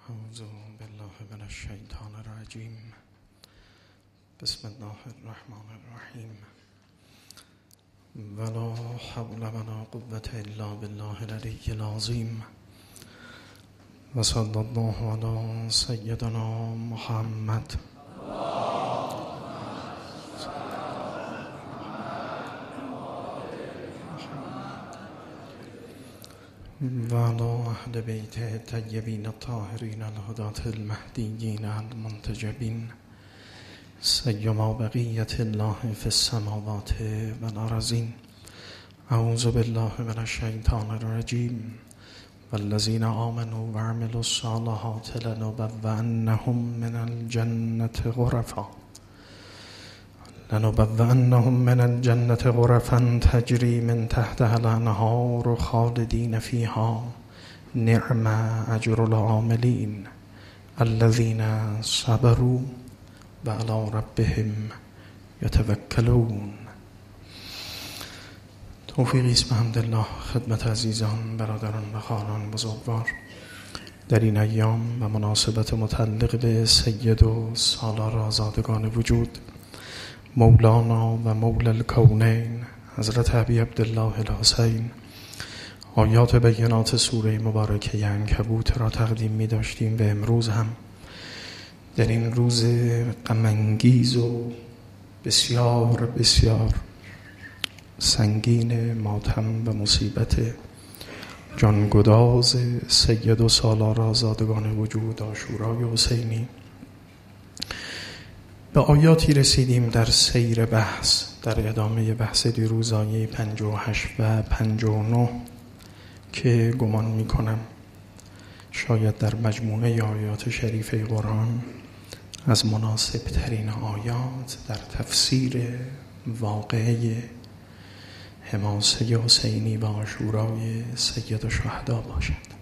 اعوذ بالله من الشیطان الرجیم. بسم الله الرحمن الرحیم. ولا حول ولا قوة الا بالله العلی العظیم. و صلی الله علی سیدنا محمد. و علی اهل بیت الطیبین الطاهرین الهداة المهدیین المنتجبین سیما بقیة الله فی السماوات و الارضین. اعوذ بالله من الشیطان الرجیم. والذین آمنوا وعملوا الصالحات لنبوئنهم من الجنة غرفا تجری من تحتها الانهار خالدین فیها نعم اجر العاملین الذین صبروا و علی ربهم یتوکلون. توفیقی است به حمدالله خدمت عزیزان، برادران و خواهران بزرگوار در این ایام و مناسبت متعلق به سید و سالار آزادگان وجود مولانا و مولا الکونین حضرت ابی عبدالله الحسین آیات بینات سوره مبارکه عنکبوت را تقدیم می داشتیم و امروز هم در این روز غم‌انگیز و بسیار بسیار سنگین ماتم و مصیبت جانگداز سید و سالار آزادگان وجود عاشورای حسینی به آیاتی رسیدیم در سیر بحث، در ادامه بحث دیروز آیه 58 و 59 که گمان می کنم شاید در مجموعه آیات شریفه قرآن از مناسب ترین آیات در تفسیر واقعه حماسه حسینی و عاشورای سید الشهدا باشد.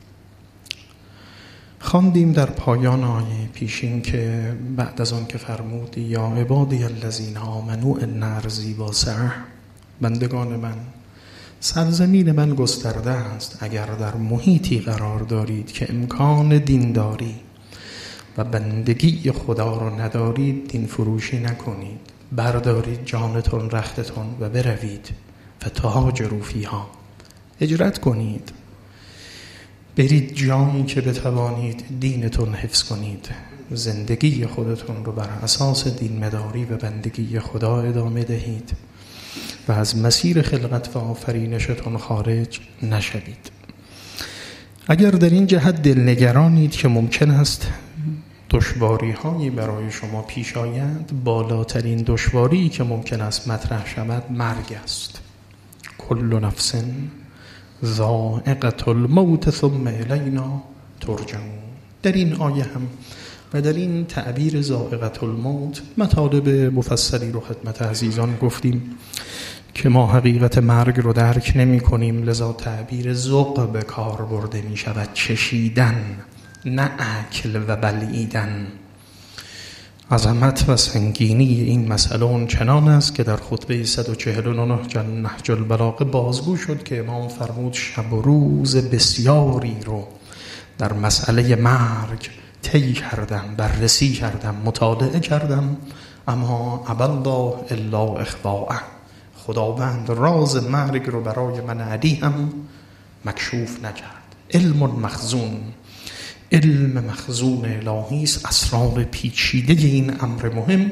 خواندیم در پایان آیه پیشین که بعد از آن که فرمود یا عبادی الذین آمنوا ان ارضی واسعه، بندگان من سرزمین من گسترده است، اگر در محیطی قرار دارید که امکان دینداری و بندگی خدا را ندارید، دین فروشی نکنید، بردارید جانتون رختتون و بروید و تهاجروا فیها، هجرت کنید، برید جایی که بتوانید دینتون حفظ کنید، زندگی خودتون رو بر اساس دین مداری و بندگی خدا ادامه دهید و از مسیر خلقت و آفرینشتون خارج نشوید. اگر در این جهت دلنگرانید که ممکن است دشواری هایی برای شما پیش آید، بالاترین دشواری که ممکن است مطرح شود مرگ است. کل نفس ذائقة الموت ثم الینا ترجعون. در این آیه هم و در این تعبیر ذائقة الموت مطالب مفصلی رو خدمت عزیزان گفتیم که ما حقیقت مرگ رو درک نمی کنیم، لذا تعبیر ذوق به کار برده می شود، چشیدن نه اکل و بلعیدن. عظمت و سنگینی این مسئله اون چنان است که در خطبه 149 نهج البلاغه بازگو شد که امام فرمود شب و روز بسیاری رو در مسئله مرگ طی کردم، بررسی کردم، مطالعه کردم، اما ابی الله الا اخفاءه، خداوند راز مرگ رو برای من علی هم مکشوف نکرد. علم مخزون، علم مخزون الهی است، اسرار پیچیده این امر مهم.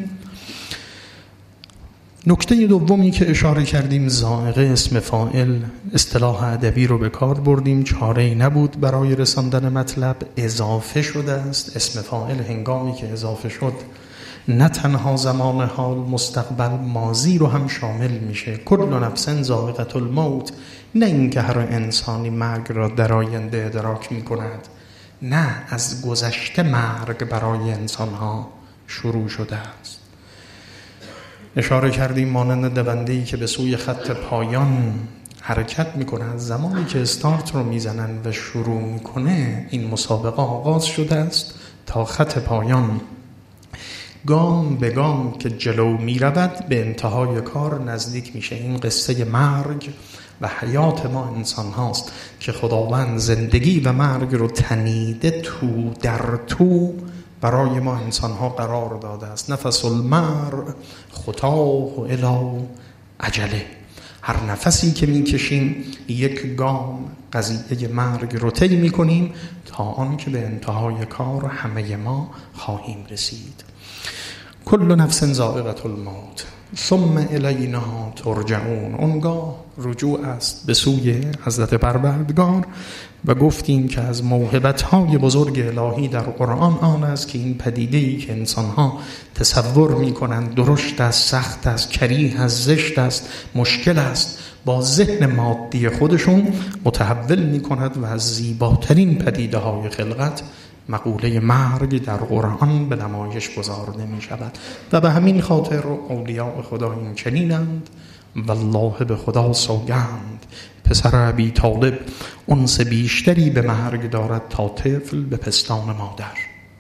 نکته دومی که اشاره کردیم ذائقه اسم فاعل، اصطلاح ادبی رو به کار بردیم، چاره‌ای نبود برای رساندن مطلب، اضافه شده است. اسم فاعل هنگامی که اضافه شد نه تنها زمان حال، مستقبل، ماضی رو هم شامل میشه. کل نفس ذائقة الموت، نه اینکه هر انسانی مرگ را در آینده ادراک میکند، نه، از گذشته مرگ برای انسانها شروع شده است. اشاره کردیم مانند دونده‌ای که به سوی خط پایان حرکت میکنه، از زمانی که استارت رو میزنن و شروع میکنه این مسابقه آغاز شده است تا خط پایان، گام به گام که جلو میرود به انتهای کار نزدیک میشه. این قصه مرگ و حیات ما انسان هاست که خداوند زندگی و مرگ رو تنیده تو در تو برای ما انسان ها قرار داده است. نفس المرء خطاه الی اجله، هر نفسی که میکشیم یک گام قضیه مرگ رو طی میکنیم تا آن که به انتهای کار همه ما خواهیم رسید. کل نفس ذائقة الموت ثم الینا ترجعون. اونگاه رجوع است به سوی حضرت پروردگار و گفتیم که از موهبت‌های بزرگ الهی در قرآن آن است که این پدیده‌ای که انسان‌ها تصور می‌کنند درشت است، سخت است، کریه است، زشت است، مشکل است، با ذهن مادی خودشون متحول می‌کند و از زیباترین پدیده‌های خلقت مقوله مرگ در قرآن به نمایش گذارده می شود و به همین خاطر اولیاء خدا این چنینند. والله به خدا سوگند پسر ابی طالب انس بیشتری به مرگ دارد تا طفل به پستان مادر.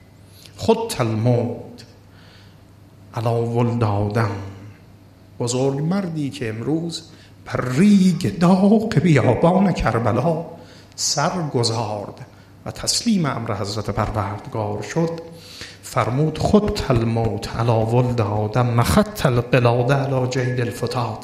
خط الموت علی ولد آدم. بزرگ مردی که امروز بر ریگ داغ بیابان کربلا سر گذارد و تسلیم امر حضرت پروردگار شد، فرمود خط الموت علی ولد آدم خط القلاده علی جید الفتات.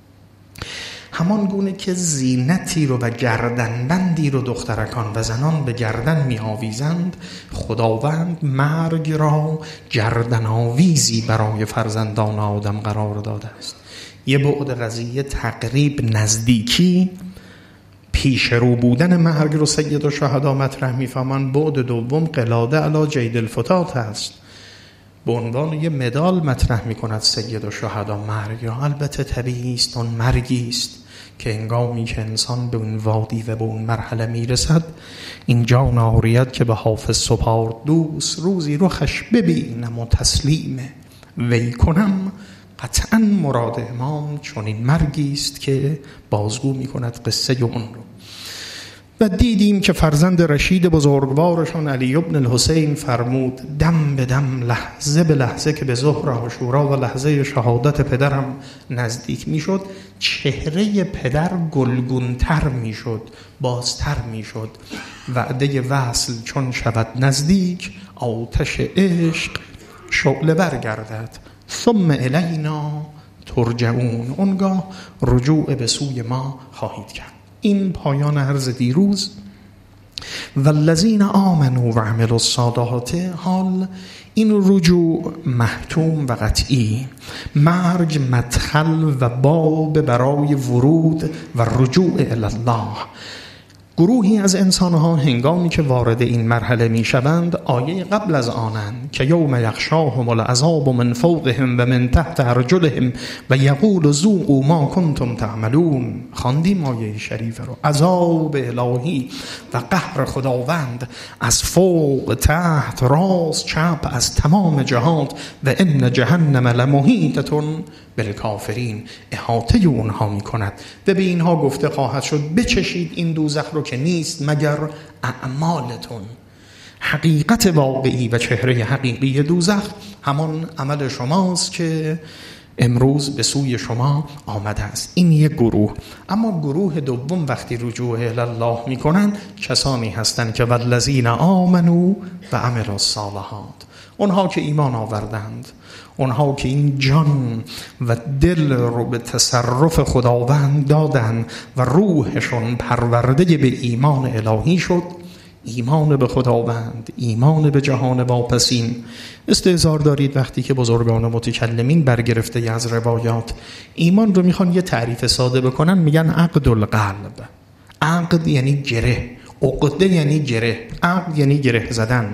همان گونه که زینتی رو و گردنبندی رو دخترکان و زنان به گردن می آویزند، خداوند مرگ را گردن آویزی برای فرزندان آدم قرار داده است. یه بعد قضیه تقریب، نزدیکی، پیش رو بودن مرگ رو سید الشهدا مطرح می‌فهمن. بعد دوم قلاده علی جید الفتات است، به عنوان یه مدال مطرح می‌کند سید الشهدا مرگ را. البته طبیعی است، اون مرگی است که هنگامی که انسان به اون وادی و به اون مرحله میرسد، این جان عاریت که به حافظ سپارد دوست، روزی رخش ببینم و تسلیم وی کنم، قطعا مراد امام چون این مرگی است که بازگو می‌کند قصه اون رو. و دیدیم که فرزند رشید بزرگوارشون علی ابن الحسین فرمود دم به دم، لحظه به لحظه که به ظهر عاشورا و لحظه شهادت پدرم نزدیک میشد، چهره پدر گلگونتر میشد، بازتر میشد. وعده وصل چون شود نزدیک، آتش عشق شعله برگردد. ثم الینا ترجعون. اونگاه رجوع به سوی ما خواهید کرد. این پایان عرض دیروز. والذین آمنوا و عملوا الصالحات. حال این رجوع محتوم و قطعی، مرگ مدخل و باب برای ورود و رجوع الی الله. گروهی از انسانها هنگامی که وارد این مرحله می شوند، آیه قبل از آنند که یوم یغشاهم العذاب من فوقهم و من تحت ارجلهم و یقول ذوقوا ما کنتم تعملون. خواندیم آیه شریف رو. عذاب الهی و قهر خداوند از فوق، تحت، راست، چپ، از تمام جهات و ان جهنم لمحیطة بالکافرین، احاطه اونها می کند و به اینها گفته خواهد شد بچشید این دوزخ رو که نیست مگر اعمالتون. حقیقت واقعی و چهره حقیقی دوزخ همان عمل شماست که امروز به سوی شما آمده است. این یک گروه. اما گروه دوم وقتی رجوع الی الله می کنند، کسانی هستند که والذین آمنوا و عملوا الصالحات. اونها که ایمان آوردند، اونها که این جان و دل رو به تصرف خداوند دادن و روحشون پرورده به ایمان الهی شد، ایمان به خداوند، ایمان به جهان واپسین. استحضار دارید وقتی که بزرگان متکلمین برگرفته از روایات ایمان رو میخوان یه تعریف ساده بکنن، میگن عقد القلب. عقد یعنی گره، عقده یعنی گره، عقد یعنی گره زدن.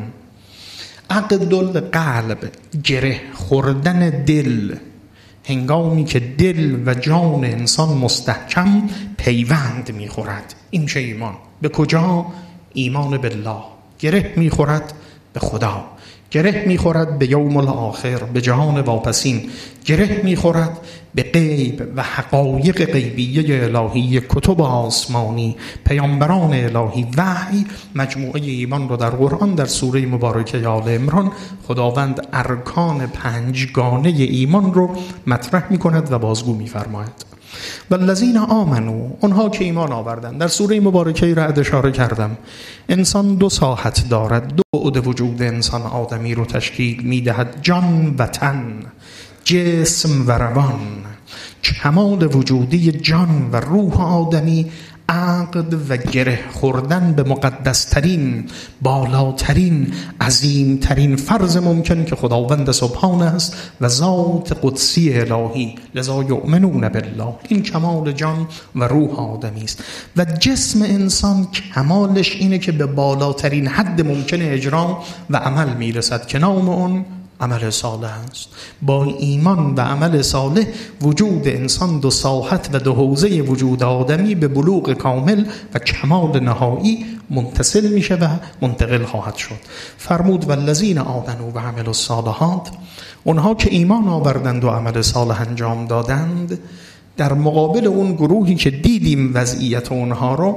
عقد القلب، گره خوردن دل، هنگامی که دل و جان انسان مستحکم پیوند میخورد. این چه ایمان؟ به کجا؟ ایمان بالله. گره میخورد به خدا، گره میخورد به یوم الاخر، به جهان واپسین، گره میخورد به غیب و حقایق غیبیه الهی، کتب آسمانی، پیامبران الهی، وحی. مجموعه ایمان رو در قرآن در سوره مبارکه آل عمران خداوند ارکان پنجگانه ایمان رو مطرح میکند و بازگو میفرماید. والذین آمنوا، اونها که ایمان آوردند. در سوره مبارکه رعد اشاره کردم انسان دو ساحت دارد، دو بعد وجود انسان آدمی رو تشکیل میدهد: جان و تن، جسم و روان. کمال وجودی جان و روح آدمی عقد و گره خوردن به مقدسترین، بالاترین، عظیمترین فرض ممکن که خداوند سبحانه است و ذات قدسی الهی، لذا یؤمنون بالله. این کمال جان و روح آدمی است. و جسم انسان کمالش اینه که به بالاترین حد ممکن اجرا و عمل میرسد که نام اون عمل صالح است. با ایمان و عمل صالح وجود انسان دو ساحت و دو حوزه وجود آدمی به بلوغ کامل و کمال نهایی متصل میشه و منتقل خواهد شد. فرمود والذین آمنوا و عملوا الصالحات، اونها که ایمان آوردند و عمل صالح انجام دادند، در مقابل اون گروهی که دیدیم وضعیت اونها رو،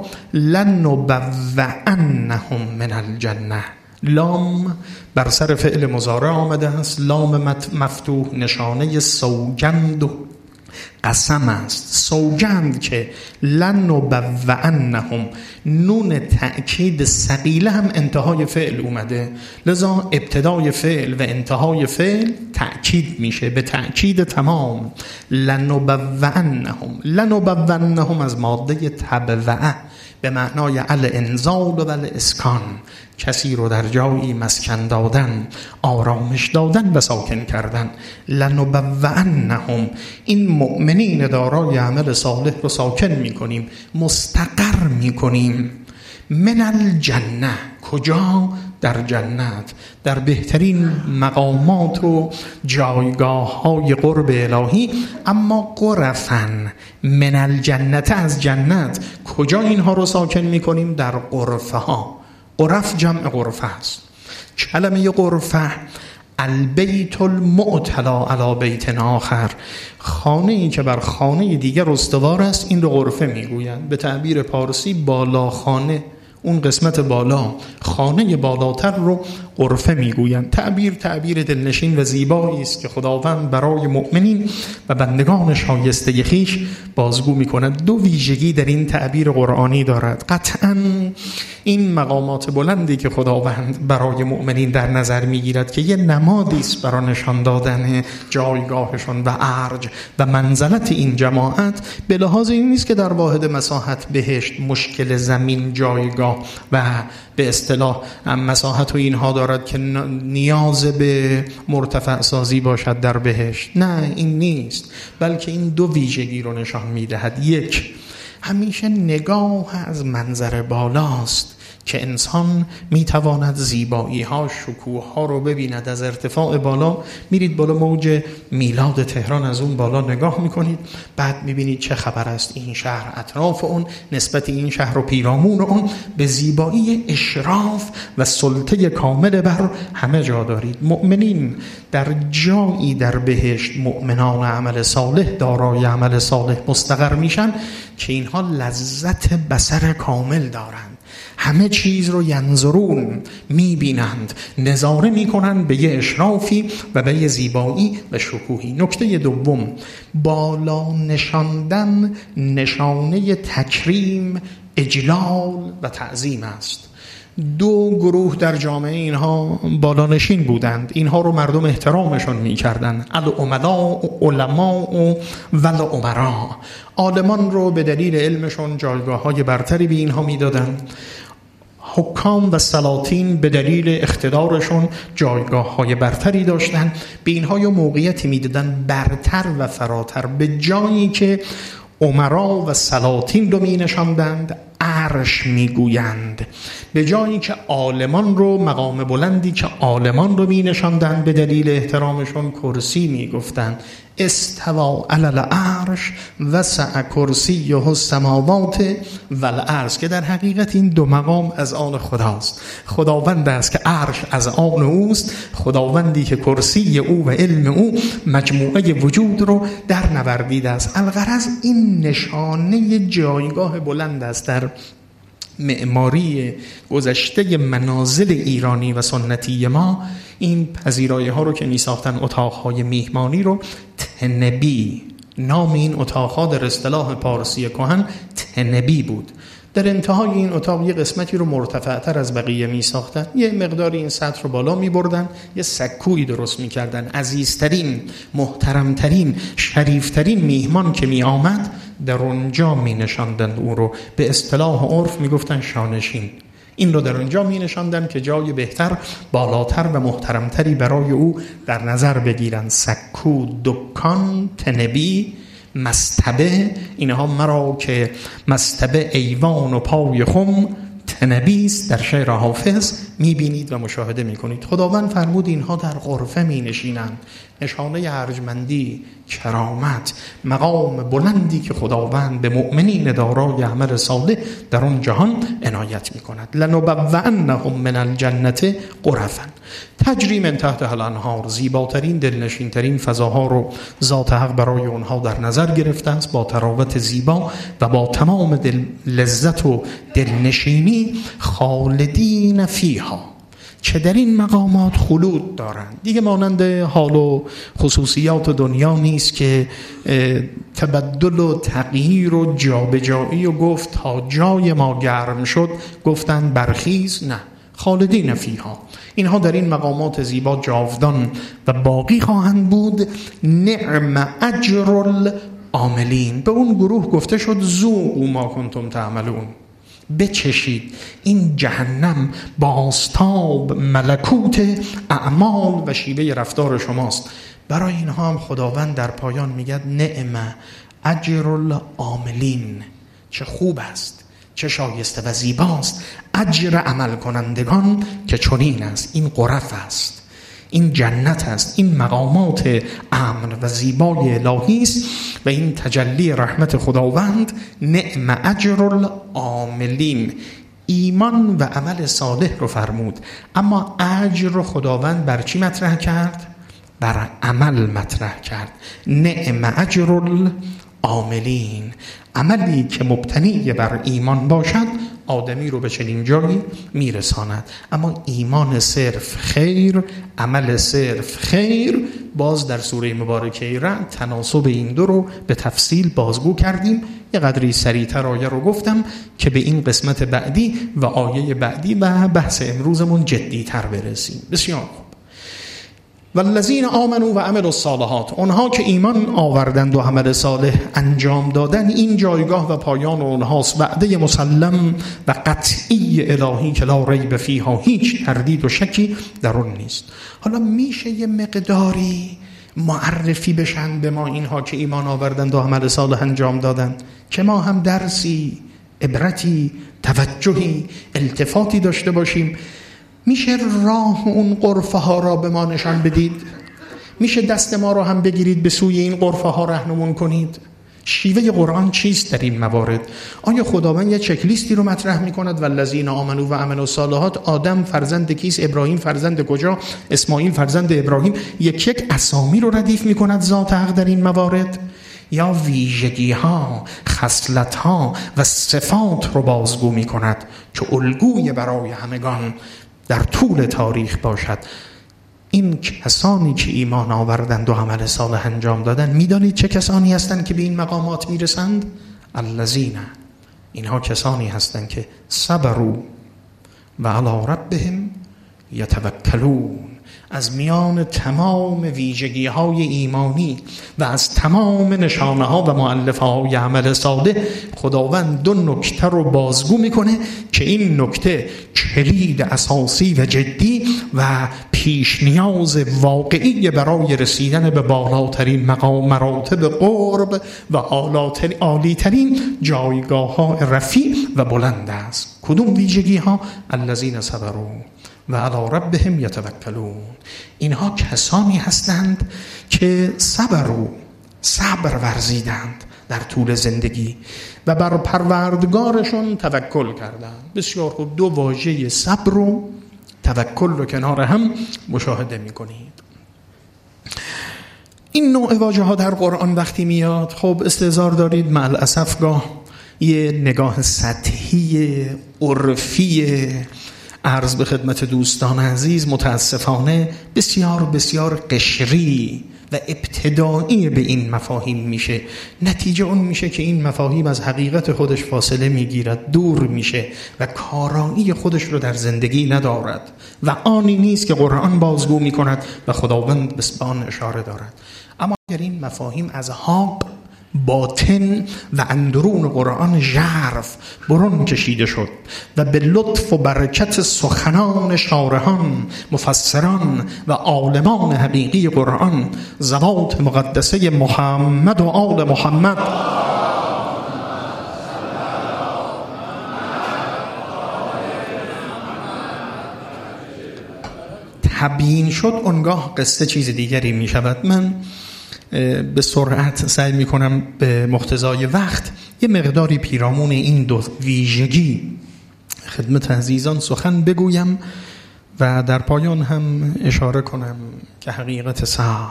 لنبوئنهم من الجنه. لام بر سر فعل مضارع آمده است. لام مفتوح نشانه سوگند و قسم است. سوگند که لنبوئنهم، نون تأکید ثقیله هم انتهای فعل اومده، لذا ابتدای فعل و انتهای فعل تأکید میشه به تأکید تمام. لنبوئنهم از ماده تبوئه به معنای الانزال و الاسکان، کسی رو در جایی مسکن دادن، آرامش دادن و ساکن کردن. لنبوئنهم، این مؤمنین دارای عمل صالح رو ساکن میکنیم، مستقر میکنیم. من الجنه، کجا؟ در جنت، در بهترین مقامات و جایگاه های قرب الهی. اما غرفن من الجنت، از جنت کجا اینها رو ساکن میکنیم؟ در غرفه ها. غرف جمع غرفه است. کلمه غرفه البیت المعتلا علی بیت آخر، خانه ای که بر خانه دیگر استوار است، این رو غرفه میگویند. به تعبیر پارسی بالا خانه، اون قسمت بالا، خانه بالاتر رو غرفه میگویند. تعبیر دلنشین و زیبایی است که خداوند برای مؤمنین و بندگان شایسته خویش بازگو میکند. دو ویژگی در این تعبیر قرآنی دارد. قطعاً این مقامات بلندی که خداوند برای مؤمنین در نظر میگیرد که یه نمادی است برای نشان دادن جایگاهشون و ارج و منزلت این جماعت، به لحاظ این نیست که در واحد مساحت بهشت مشکل زمین جایگاه و به اصطلاح مساحت و اینها دارد که نیاز به مرتفع سازی باشد در بهشت. نه، این نیست، بلکه این دو ویژگی رو نشان میدهد. یک، همیشه نگاه از منظر بالاست که انسان میتواند زیبایی ها، شکوه ها رو ببیند از ارتفاع بالا. میرید بالا موج میلاد تهران، از اون بالا نگاه میکنید، بعد میبینید چه خبر است این شهر، اطراف اون، نسبت این شهر و پیرامون اون، به زیبایی اشراف و سلطه کامل بر همه جا دارید. مؤمنین در جایی در بهشت، مؤمنان عمل صالح دارای عمل صالح مستقر میشن که اینها لذت بصر کامل دارند. همه چیز رو ینظرون، میبینند، نظاره میکنند به یه اشرافی و به یه زیبایی و شکوهی. نکته دوم، بالا نشاندن نشانه تکریم، اجلال و تعظیم است. دو گروه در جامعه اینها بالانشین بودند، اینها رو مردم احترامشون میکردند. العملا، علما و الامرا، عالمان رو به دلیل علمشون جایگاه های برتری به اینها میدادند. حکام و سلاطین به دلیل اقتدارشون جایگاه های برتری داشتن، به اینها یه موقعیتی میدادن برتر و فراتر. به جایی که امرا و سلاطین رو می نشاندند عرش می گویند، به جایی که عالمان رو، مقام بلندی که عالمان رو می نشاندند به دلیل احترامشون کرسی می گفتند. استوا علی العرش وسع کرسیه السماوات والارض، که در حقیقت این دو مقام از آن خداست. خداوند است که عرش از آن اوست، خداوندی که کرسی او و علم او مجموعه وجود رو در نوردیده است. الغرض این نشانه جایگاه بلند است در معماری گذشته منازل ایرانی و سنتی ما. این پذیرایی ها رو که می ساختن، اتاقهای میهمانی رو تنبی، نام این اتاق‌ها در اصطلاح پارسی کهن تنبی بود. در انتهای این اتاق یه قسمتی رو مرتفع‌تر از بقیه می ساختن، یه مقداری این سطح رو بالا می بردن، یه سکویی درست می کردن. عزیزترین، محترمترین، شریفترین میهمان که می آمد در اونجا می نشاندن. او رو به اصطلاح عرف می گفتن شانشین. این رو در اونجا می نشاندن که جای بهتر، بالاتر و محترمتری برای او در نظر بگیرن. سکو، دکان، تنبی، مستبه، اینها مرا که مستبه ایوان و پای خم تنبیست در شعر حافظ میبینید و مشاهده میکنید. خداوند فرمود اینها در غرفه می نشینند، نشانه ارجمندی، کرامت، مقام بلندی که خداوند به مؤمنین دارای عمل صالح در اون جهان عنایت میکند. لنبوئنهم من الجنة غرفا تجری من تحتها الانهار، زیباترین، دلنشینترین فضاها رو ذات حق برای اونها در نظر گرفته است، با تراوت زیبا و با تمام لذت و دلنشینی. خالدین فیها، که در این مقامات خلود دارند. دیگه مانند حال و خصوصیات دنیا نیست که تبدل و تغییر و جابجایی و گفت تا جای ما گرم شد گفتن برخیز. نه، خالدین فیها، اینها در این مقامات زیبا جاودان و باقی خواهند بود. نعم اجر العاملین، به اون گروه گفته شد ذوقوا ما کنتم تعملون، بچشید این جهنم بازتاب ملکوت اعمال و شیوه رفتار شماست. برای اینها هم خداوند در پایان میگه نعم اجر العاملین، چه خوب است، چه شایسته و زیباست اجر عمل کنندگان که چنین است. این غرف است، این جنت است، این مقامات امن و زیبای الهی است و این تجلی رحمت خداوند. نعم اجر العاملین، ایمان و عمل صالح رو فرمود، اما اجر رو خداوند بر چی مطرح کرد؟ بر عمل مطرح کرد. نعم اجر العاملین، عملی که مبتنی بر ایمان باشد آدمی رو به چنین جایی میرساند. اما ایمان صرف خیر، عمل صرف خیر. باز در سوره مبارکه رعد تناسب این دو رو به تفصیل بازگو کردیم. یه قدری سریعتر آیه رو گفتم که به این قسمت بعدی و آیه بعدی و بحث امروزمون جدی‌تر برسیم. بسیار خوب. والذین آمنوا و عملوا الصالحات، اونها که ایمان آوردند و عمل صالح انجام دادن، این جایگاه و پایان اونهاست. وعده مسلم و قطعی الهی که لا ریب فیها، هیچ تردید و شکی در اون نیست. حالا میشه یه مقداری معرفی بشن به ما اینها که ایمان آوردند و عمل صالح انجام دادند، که ما هم درسی، عبرتی، توجهی، التفاتی داشته باشیم. میشه راه اون غرفه ها را به ما نشان بدید؟ میشه دست ما را هم بگیرید به سوی این غرفه ها راهنمون کنید؟ شیوه قرآن چیست در این موارد؟ آیا خداوند یه چک لیستی رو مطرح میکند؟ والذین آمنوا و عملوا الصالحات، آدم فرزند کیست؟ ابراهیم فرزند کجا؟ اسماعیل فرزند ابراهیم. یک اسامی رو ردیف میکند ذات حق در این موارد؟ یا ویژگی ها، خصلت ها و صفات رو بازگو میکند که الگوی برای همگان در طول تاریخ باشد؟ این کسانی که ایمان آوردند و عمل صالح انجام دادند، میدانید چه کسانی هستند که به این مقامات میرسند؟ الذین، اینها کسانی هستند که صبروا و علی ربهم یتوکلون. از میان تمام ویژگی های ایمانی و از تمام نشانه ها و مؤلفه های عمل صالح، خداوند دو نکته رو بازگو میکنه که این نکته کلید اساسی و جدی و پیش نیاز واقعی برای رسیدن به بالاترین مقام، مراتب قرب و عالیترین جایگاه ها رفیع و بلند است. کدوم ویژگی ها؟ الذین صبروا و علی ربهم یتوکلون. اینها کسانی هستند که صبر ورزیدند در طول زندگی و بر پروردگارشون توکل کردند. بسیار خوب، دو واژه صبر و توکل رو کنار هم مشاهده می‌کنید. این نوع واژه ها در قرآن وقتی میاد، خب استحضار دارید مع الاسف گاه یه نگاه سطحی عرفی عرض به خدمت دوستان عزیز، متاسفانه بسیار بسیار قشری و ابتدایی به این مفاهیم میشه، نتیجه اون میشه که این مفاهیم از حقیقت خودش فاصله میگیرد، دور میشه و کارایی خودش رو در زندگی ندارد و آنی نیست که قرآن بازگو میکند و خداوند به آن اشاره دارد. اما اگر این مفاهیم از حق، باطن و اندرون قرآن ژرف برون کشیده شد و به لطف و برکت سخنان شارحان، مفسران و عالمان حقیقی قرآن، ذوات مقدسه محمد و آل محمد تبیین شد، اونگاه قصه چیز دیگری می شود. من به سرعت سعی می کنم به مقتضای وقت یه مقداری پیرامون این دو ویژگی خدمت عزیزان سخن بگویم و در پایان هم اشاره کنم که حقیقت صبر،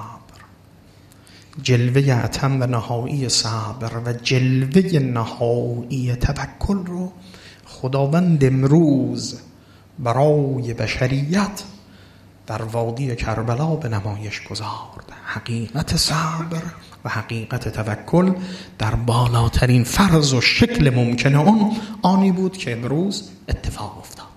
جلوه اتم و نهایی صبر و جلوه نهایی توکل رو خداوند امروز برای بشریت در وادی کربلا به نمایش گذارد. حقیقت صبر و حقیقت توکل در بالاترین فرض و شکل ممکنه اون آنی بود که امروز اتفاق افتاد.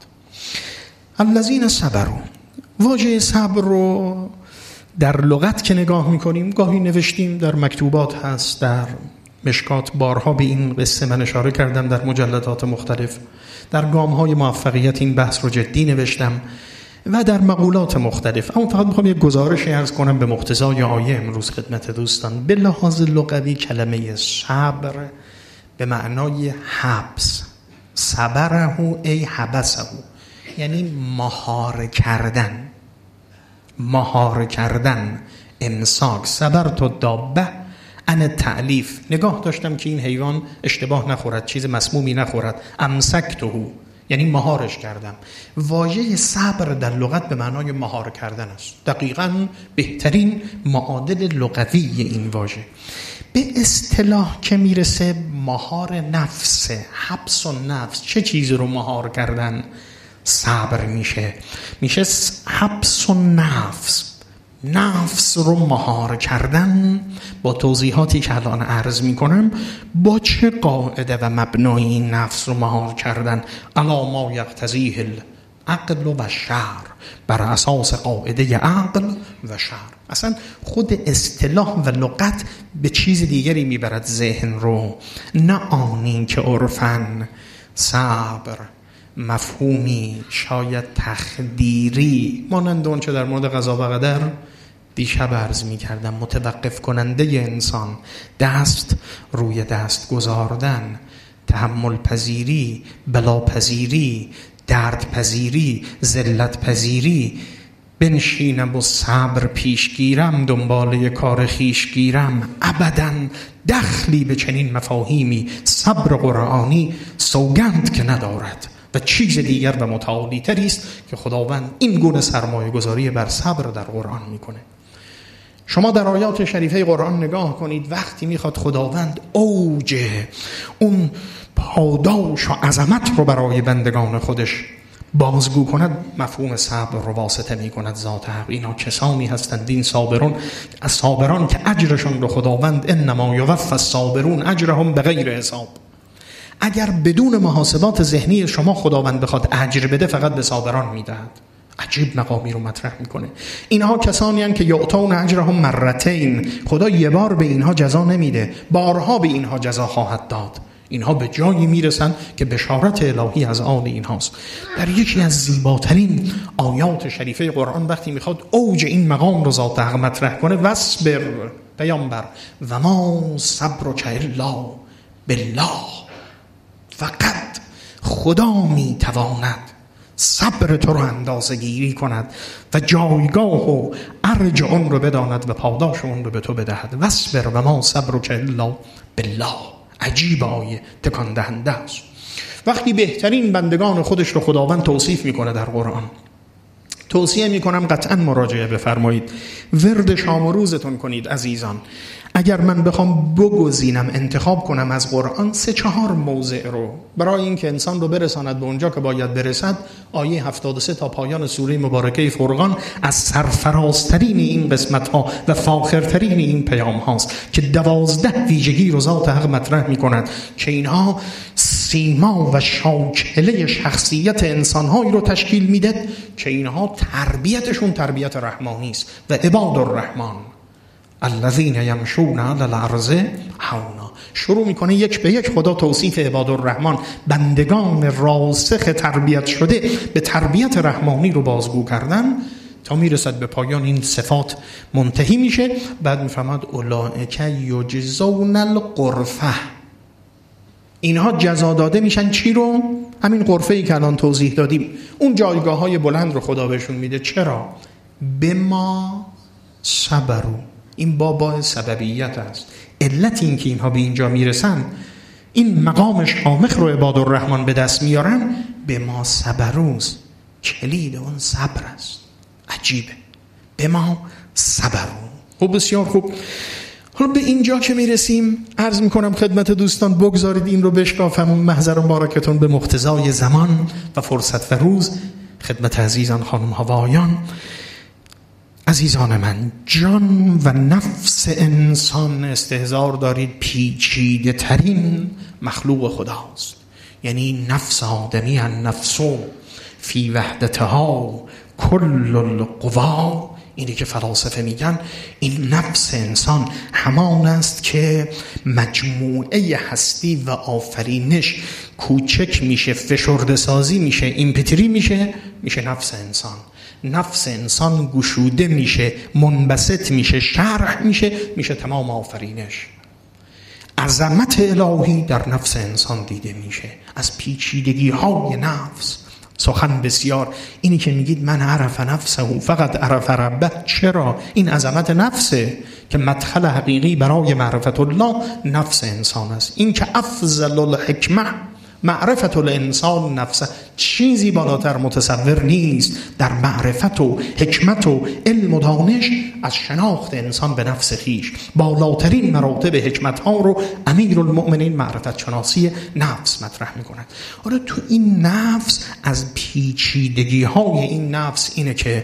الذین صبروا، واژه صبر رو در لغت که نگاه میکنیم، گاهی نوشتیم، در مکتوبات هست، در مشکات بارها به این قصه من اشاره کردم، در مجلدات مختلف، در گام‌های موفقیت این بحث رو جدی نوشتم و در مقولات مختلف. اما فقط میخوام یک گزارش عرض کنم به مقتضای آیه امروز خدمت دوستان. به لحاظ لغوی کلمه صبر به معنای حبس، صبره ای حبسه، یعنی مهار کردن، مهار کردن، امساک. صبرت الدابه عن تعلیف، نگاه داشتم که این حیوان اشتباه نخورد، چیز مسمومی نخورد، امسکته، یعنی مهارش کردم. واژه صبر در لغت به معنای مهار کردن است، دقیقاً بهترین معادل لغوی این واژه. به اصطلاح که میرسه مهار نفس، حبس و نفس، چه چیزی رو مهار کردن؟ صبر میشه حبس و نفس، نفس رو مهار کردن. با توضیحاتی که الان عرض میکنم، با چه قاعده و مبنای این نفس رو مهار کردن؟ علا ما یقتضیه العقل و شرع، بر اساس قاعده عقل و شرع. اصلا خود اصطلاح و لغت به چیز دیگری میبرد ذهن رو، نه آنی که عرفاً صبر مفهومی شاید تخدیری مانند اون چه در مورد قضا و قدر دیشب عرض می کردم، متوقف کننده انسان، دست روی دست گذاردن، تحمل پذیری، بلا پذیری، درد پذیری، ذلت پذیری. بنشینم و صبر پیش گیرم، دنباله کار خیش گیرم. ابداً دخلی به چنین مفاهیمی صبر قرآنی سوگند که ندارد و چیز دیگر و متعالی تری است که خداوند این گونه سرمایه گذاری بر صبر در قرآن میکنه. شما در آیات شریفه قرآن نگاه کنید، وقتی میخواد خداوند اوج اون پاداش و عظمت رو برای بندگان خودش بازگو کند، مفهوم صبر رو واسطه میکند. ذات حق، اینا کسانی هستند، این صابران که اجرشون رو خداوند انما یوفی الصابرون اجرهم بغیر حساب. اگر بدون محاسبات ذهنی شما خداوند بخواد اجر بده، فقط به صابران میدهد. عجیب مقامی رو مطرح میکنه. اینها کسانی هستند که یعطون اجرهم مرتین، خدا یه بار به اینها جزا نمیده، بارها به اینها جزا خواهد داد. اینها به جایی میرسن که بشارت الهی از آن اینهاست. در یکی از زیباترین آیات شریفه قرآن وقتی میخواد اوج این مقام رو ذات حق مطرح کنه، وصبر پیامبر و ما صبرک الا بالله، فقط خدا میتواند صبر تو رو اندازه گیری کند و جایگاه و ارج اون رو بداند و پاداش اون رو به تو بدهد. وصبر و ما صبرک الا بالله. عجیب آیه، تکان دهنده است. وقتی بهترین بندگان خودش رو خداوند توصیف میکنه در قرآن، توصیه میکنم قطعا مراجعه بفرمایید. ورد شام و روزتون کنید عزیزان. اگر من بخوام بگزینم انتخاب کنم از قرآن 3-4 موضع رو برای اینکه انسان رو برساند به اونجا که باید برسد، آیه 73 تا پایان سوره مبارکه فرقان از سرفرازترین این قسمت ها و فاخرترین این پیام هاست که 12 ویژگی رو ذات حق مطرح می کند که اینها سیما و شاکله شخصیت انسان‌هایی رو تشکیل میده که اینها تربیتشون تربیت رحمانی است. و عباد الرحمن الذین یمشون علی الارض هونا. شروع میکنه یک به یک خدا توصیف عباد الرحمن، بندگان راسخ تربیت شده به تربیت رحمانی رو بازگو کردن تا میرسد به پایان این صفات منتهی میشه. بعد میفهمد اولئک یجزون الغرفه، اینها جزا داده میشن چی رو؟ همین غرفه‌ای که الان توضیح دادیم، اون جایگاه‌های بلند رو خدا بهشون میده. چرا؟ بما صبروا. این بابا سببیت است. علت این که اینها به اینجا میرسن، این مقام شامخ رو عباد الرحمن به دست میارن، بما صبروا، کلید اون صبر است. عجیبه. بما صبروا. خب بسیار خوب. حالا به اینجا که میرسیم عرض میکنم خدمت دوستان بگذارید این رو بشکافم. محضر مبارکتون به مقتضای زمان و فرصت و روز. خدمت عزیزان خانم ها و آقایان، عزیزان من، جان و نفس انسان استحضار دارید پیچیده ترین مخلوق خداست. یعنی نفس آدمی النفس فی وحدتها کل القوا. اینی که فلاسفه میگن این نفس انسان همان است که مجموعه هستی و آفرینش کوچک میشه، فشرده سازی میشه، ایمپتری میشه نفس انسان. نفس انسان گشوده میشه، منبسط میشه، شرح میشه تمام آفرینش. عظمت الهی در نفس انسان دیده میشه. از پیچیدگی های نفس سخن بسیار. اینی که میگید من عرف نفسه فقط عرف ربه، چرا؟ این عظمت نفسه که مدخل حقیقی برای معرفت الله نفس انسان است. این که افضل الحکمه معرفت الانسان نفسه، چیزی بالاتر متصور نیست در معرفت و حکمت و علم و دانش از شناخت انسان به نفس خیش. بالاترین مراتب حکمت ها رو امیر المؤمنین معرفت شناسی نفس مطرح می کند. آره تو این نفس از پیچیدگی های این نفس اینه که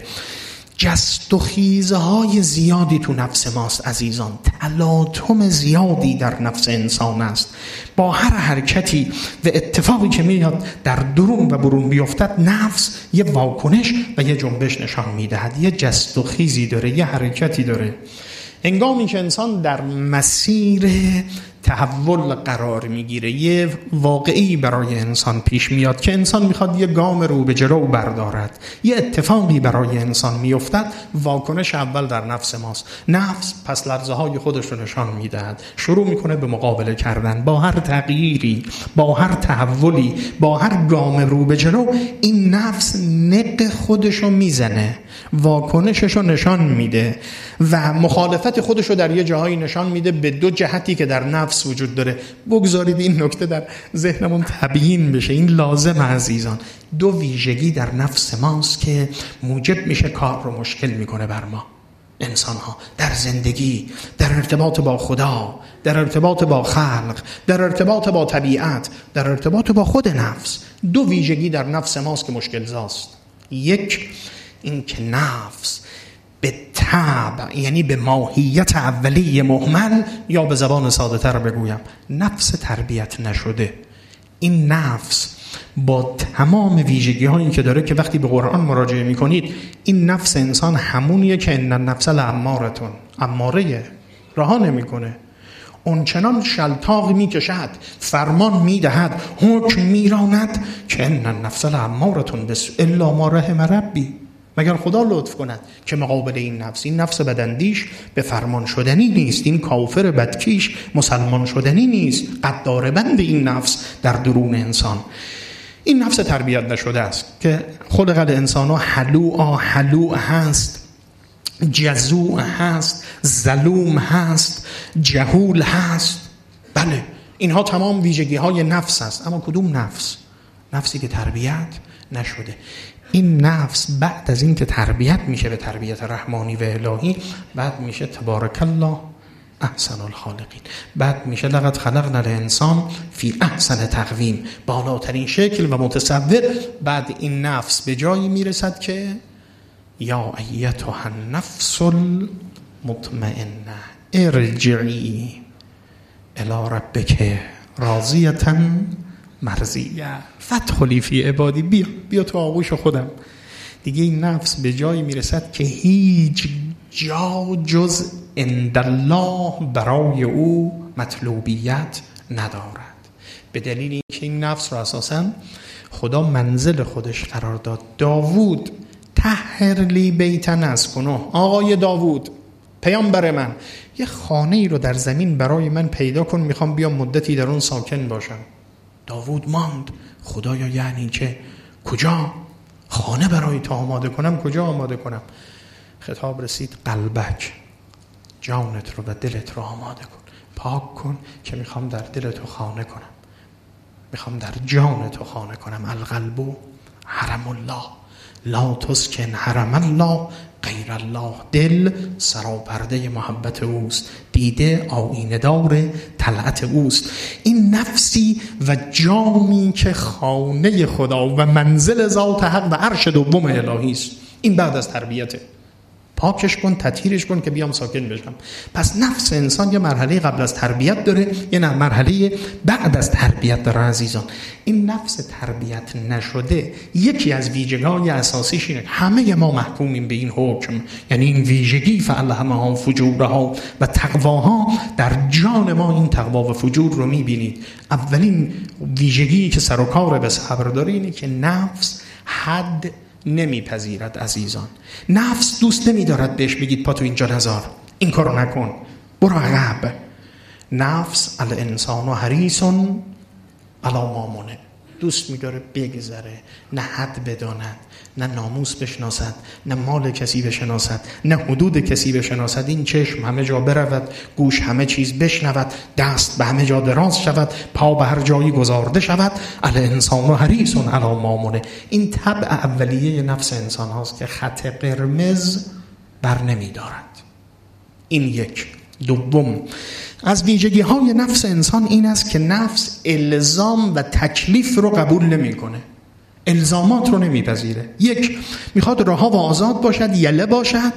جست و خیزه های زیادی تو نفس ماست عزیزان. تلاطم زیادی در نفس انسان است. با هر حرکتی و اتفاقی که میاد در درون و برون بیفتد، نفس یه واکنش و یه جنبش نشان میدهد. یه جست و خیزی داره، یه حرکتی داره. هنگامی که انسان در مسیر تحول قرار میگیره، یه واقعی برای انسان پیش میاد که انسان میخواد یه گام رو به جلو بردارد، یه اتفاقی برای انسان میافتد، واکنش اول در نفس ماست. نفس پس لرزه های خودش رو نشان میدهد، شروع میکنه به مقابله کردن با هر تغییری، با هر تحولی، با هر گام رو به جلو. این نفس نق خودش رو میزنه، واکنشش رو نشان میده و مخالفت خودش رو در یه جاهایی نشان میده به دو جهتی که در نفس وجود داره. بگذارید این نکته در ذهنمون تبیین بشه. این لازم عزیزان. دو ویژگی در نفس ماست که موجب میشه کار رو مشکل میکنه بر ما انسان ها در زندگی، در ارتباط با خدا، در ارتباط با خلق، در ارتباط با طبیعت، در ارتباط با خود نفس. دو ویژگی در نفس ماست که مشکل زاست. یک، این که نفس به طبع، یعنی به ماهیت اولیه مهمل، یا به زبان ساده تر بگویم نفس تربیت نشده. این نفس با تمام ویژگی هایی که داره، که وقتی به قرآن مراجعه میکنید این نفس انسان همونیه که ان النفس لامارتون، اماره، رها نمیکنه، اونچنان شلتاق میکشد، فرمان میدهد، حکم میراند که ان النفس لامارتون الا ما رحم ربی، مگر خدا لطف کند که مقابل این نفس بداندیش به فرمان شدنی نیست. این کافر بدکیش مسلمان شدنی نیست. قدار بند این نفس در درون انسان. این نفس تربیت نشده است که خلق الانسان حلوع هست، جزوع هست، ظلوم هست، جهول هست. بله اینها تمام ویژگی های نفس است. اما کدوم نفس؟ نفسی که تربیت نشده. این نفس بعد از این که تربیت میشه به تربیت رحمانی و الهی، بعد میشه تبارک الله احسن الخالقین، بعد میشه لقد خلقنا الانسان فی احسن تقویم، بالاترین شکل و متصور. بعد این نفس به جایی میرسد که یا ایتها النفس المطمئنه ارجعی الی ربک راضیه مرضیه فادخلی فی عبادی. بیا تو آغوش خودم. دیگه این نفس به جایی میرسد که هیچ جا جز عند الله برای او مطلوبیت ندارد. به دلیل اینکه این نفس رو اساساً خدا منزل خودش قرار داد. داوود طهر لی بیتن اسکنه، آقای داوود پیامبر من، یه خانه ای رو در زمین برای من پیدا کن، میخوام بیام مدتی در اون ساکن باشم. داوود ماند، خدایا یعنی که کجا خانه برای تو آماده کنم، کجا آماده کنم؟ خطاب رسید قلبک، جانت رو و دلت رو آماده کن، پاک کن که میخوام در دل تو خانه کنم، میخوام در جان تو خانه کنم. القلب حرم الله لا تسکن حرم الله غیر الله. دل سراپرده محبت اوست، دیده آینه دار طلعت اوست. این نفسی و جامی که خانه خدا و منزل ذات حق و عرش دوم الهی است. این بعد از تربیته. پاکش کن، تطهیرش کن که بیام ساکن بشم. پس نفس انسان یه مرحله قبل از تربیت داره، یه مرحله بعد از تربیت داره. عزیزان، این نفس تربیت نشده یکی از ویژگی‌های اساسیش اینه. همه ما محکومیم به این حکم، یعنی این ویژگی فالهمها فجورها و تقواها. در جان ما این تقوا و فجور رو می‌بینید. اولین ویژگی که سر و کار به صبر داره اینه که نفس حد نمیپذیرد. عزیزان، نفس دوست نمیدارد بهش بگید پا تو اینجا نذار، این کارو نکن، برو عقب. نفس الانسان حریص علی ما منع، دوست میداره بگذره، نه حد بداند، نه ناموس بشناسد، نه مال کسی بشناسد، نه حدود کسی بشناسد. این چشم همه جا برود، گوش همه چیز بشنود، دست به همه جا دراز شود، پا به هر جایی گذارده شود. الانسان حریص علی ما منع. این طبع اولیه نفس انسان هاست که خط قرمز بر نمی دارد. این یک. دوم از ویژگی های نفس انسان این است که نفس الزام و تکلیف رو قبول نمی کنه، الزامات رو نمیپذیره. یک، میخواد رها و آزاد باشد، یله باشد.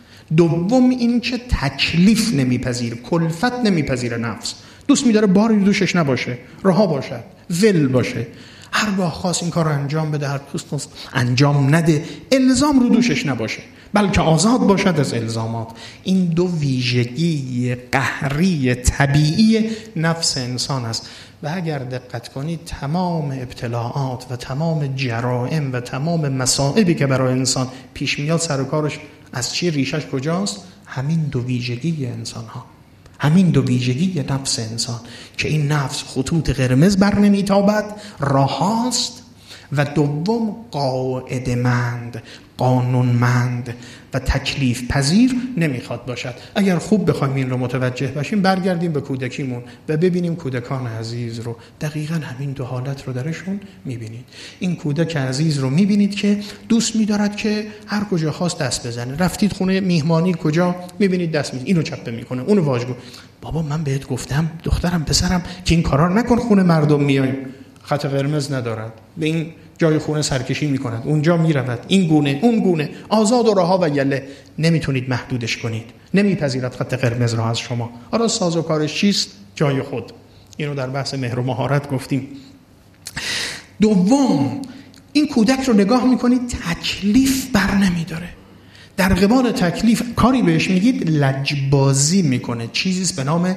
دوم این که تکلیف نمیپذیره، کلفت نمیپذیره. نفس دوست میداره باری دوشش نباشه، رها باشد، ول باشه، هرگاه خواست این کار رو انجام بده، هر خواست انجام نده، الزام رو دوشش نباشه، بلکه آزاد باشد از الزامات. این دو ویژگی قهری طبیعی نفس انسان است. و اگر دقت کنید تمام ابتلاعات و تمام جرائم و تمام مصائبی که برای انسان پیش میاد سر و کارش از چی، ریشش کجاست؟ همین دو ویژگی انسان ها، همین دو ویژگی نفس انسان که این نفس خطوط قرمز بر نمیتابد، راهاست. و دوم قاعده‌مند، قانونمند و تکلیف پذیر نمیخواد باشد. اگر خوب بخوایم این رو متوجه باشیم، برگردیم به کودکیمون و ببینیم کودکان عزیز رو، دقیقاً همین دو حالت رو درشون میبینید. این کودک عزیز رو میبینید که دوست میدارد که هر کجا خواست دست بزنه. رفتید خونه میهمانی کجا، میبینید دست میزنه، اینو چپه میکنه، اونو واژگو. بابا من بهت گفتم دخترم پسرم که این کارا رو نکن، خونه مردم میایم. خط قرمز ندارد، به این جای خونه سرکشی میکند، اونجا میرود، این گونه اون گونه، آزاد و رها و یله. نمیتونید محدودش کنید، نمیپذیرد خط قرمز را از شما. حالا ساز و کارش چیست؟ جای خود. اینو در بحث مهر و مهارت گفتیم. دوم، این کودک رو نگاه میکنید تکلیف بر نمیداره. در قبال تکلیف کاری بهش میگید لجبازی میکنه. چیزیست به نام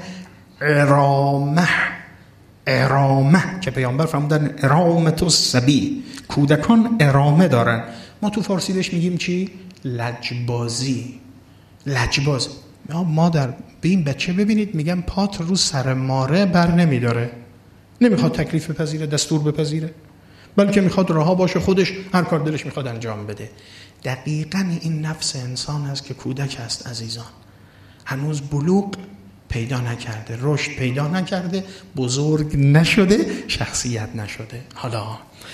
ارامه که پیامبر فرمودن ارامت الصبی، کودکان ارامه دارن. ما تو فارسی بهش میگیم چی؟ لجبازی. لجباز. مادر به این بچه ببینید میگم پات رو سر ماره بر نمیداره، نمیخواد تکلیف بپذیره، دستور بپذیره، بلکه میخواد رها باشه، خودش هر کار دلش میخواد انجام بده. دقیقاً این نفس انسان است که کودک است. عزیزان، هنوز بلوغ پیدا نکرده، رشد پیدا نکرده، بزرگ نشده، شخصیت نشده. حالا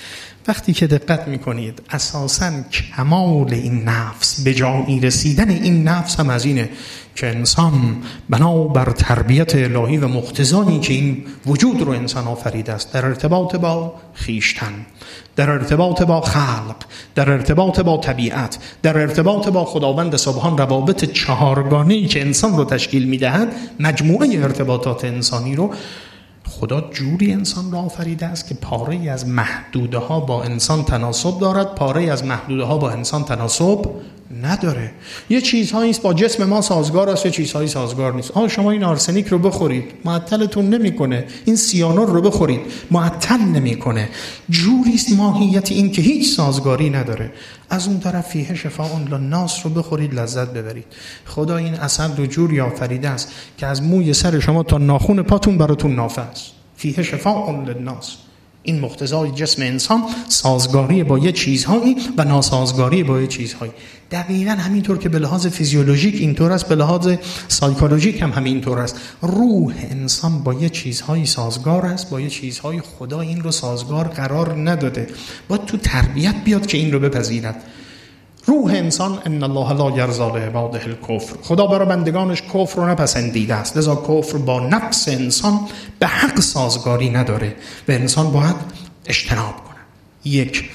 وقتی که دقت میکنید اساساً کمال این نفس، به جایی رسیدن این نفس هم از اینه که انسان بنابر تربیت الهی و مقتضایی که این وجود رو انسان آفریده است، در ارتباط با خیشتن، در ارتباط با خلق، در ارتباط با طبیعت، در ارتباط با خداوند سبحان، روابط چهارگانه‌ای که انسان رو تشکیل میدهد، مجموعه ارتباطات انسانی رو خدا جوری انسان را آفریده است که پاره‌ای از محدوده ها با انسان تناسب دارد، پاره‌ای از محدوده ها با انسان تناسب نداره. یه چیزهایی است با جسم ما سازگار است، یه چیزهایی سازگار نیست. شما این آرسنیک رو بخورید معطلتون نمیکنه، این سیانور رو بخورید معطل نمیکنه. جوری است ماهیت این که هیچ سازگاری نداره. از اون طرف فیه شفاء للناس رو بخورید لذت ببرید. خدا این عسل رو جوری آفریده است که از موی سر شما تا ناخن پاتون براتون نافع است. فیه شفاء للناس. این مقتضای جسم انسان سازگاری با یه چیزهایی و ناسازگاری با یه چیزهایی. دقیقاً همینطور که به لحاظ فیزیولوژیک اینطور است، به لحاظ سایکولوژیک هم همینطور است. روح انسان با یه چیزهایی سازگار است، با یه چیزهایی خدا این رو سازگار قرار نداده. باید تو تربیت بیاد که این رو بپذیرد. روح انسان ان الله لا یرضی لعباده الکفر، خدا برای بندگانش کفر رو نپسندیده است، لذا کفر با نفس انسان به حق سازگاری نداره و انسان باید اجتناب کنه. یک.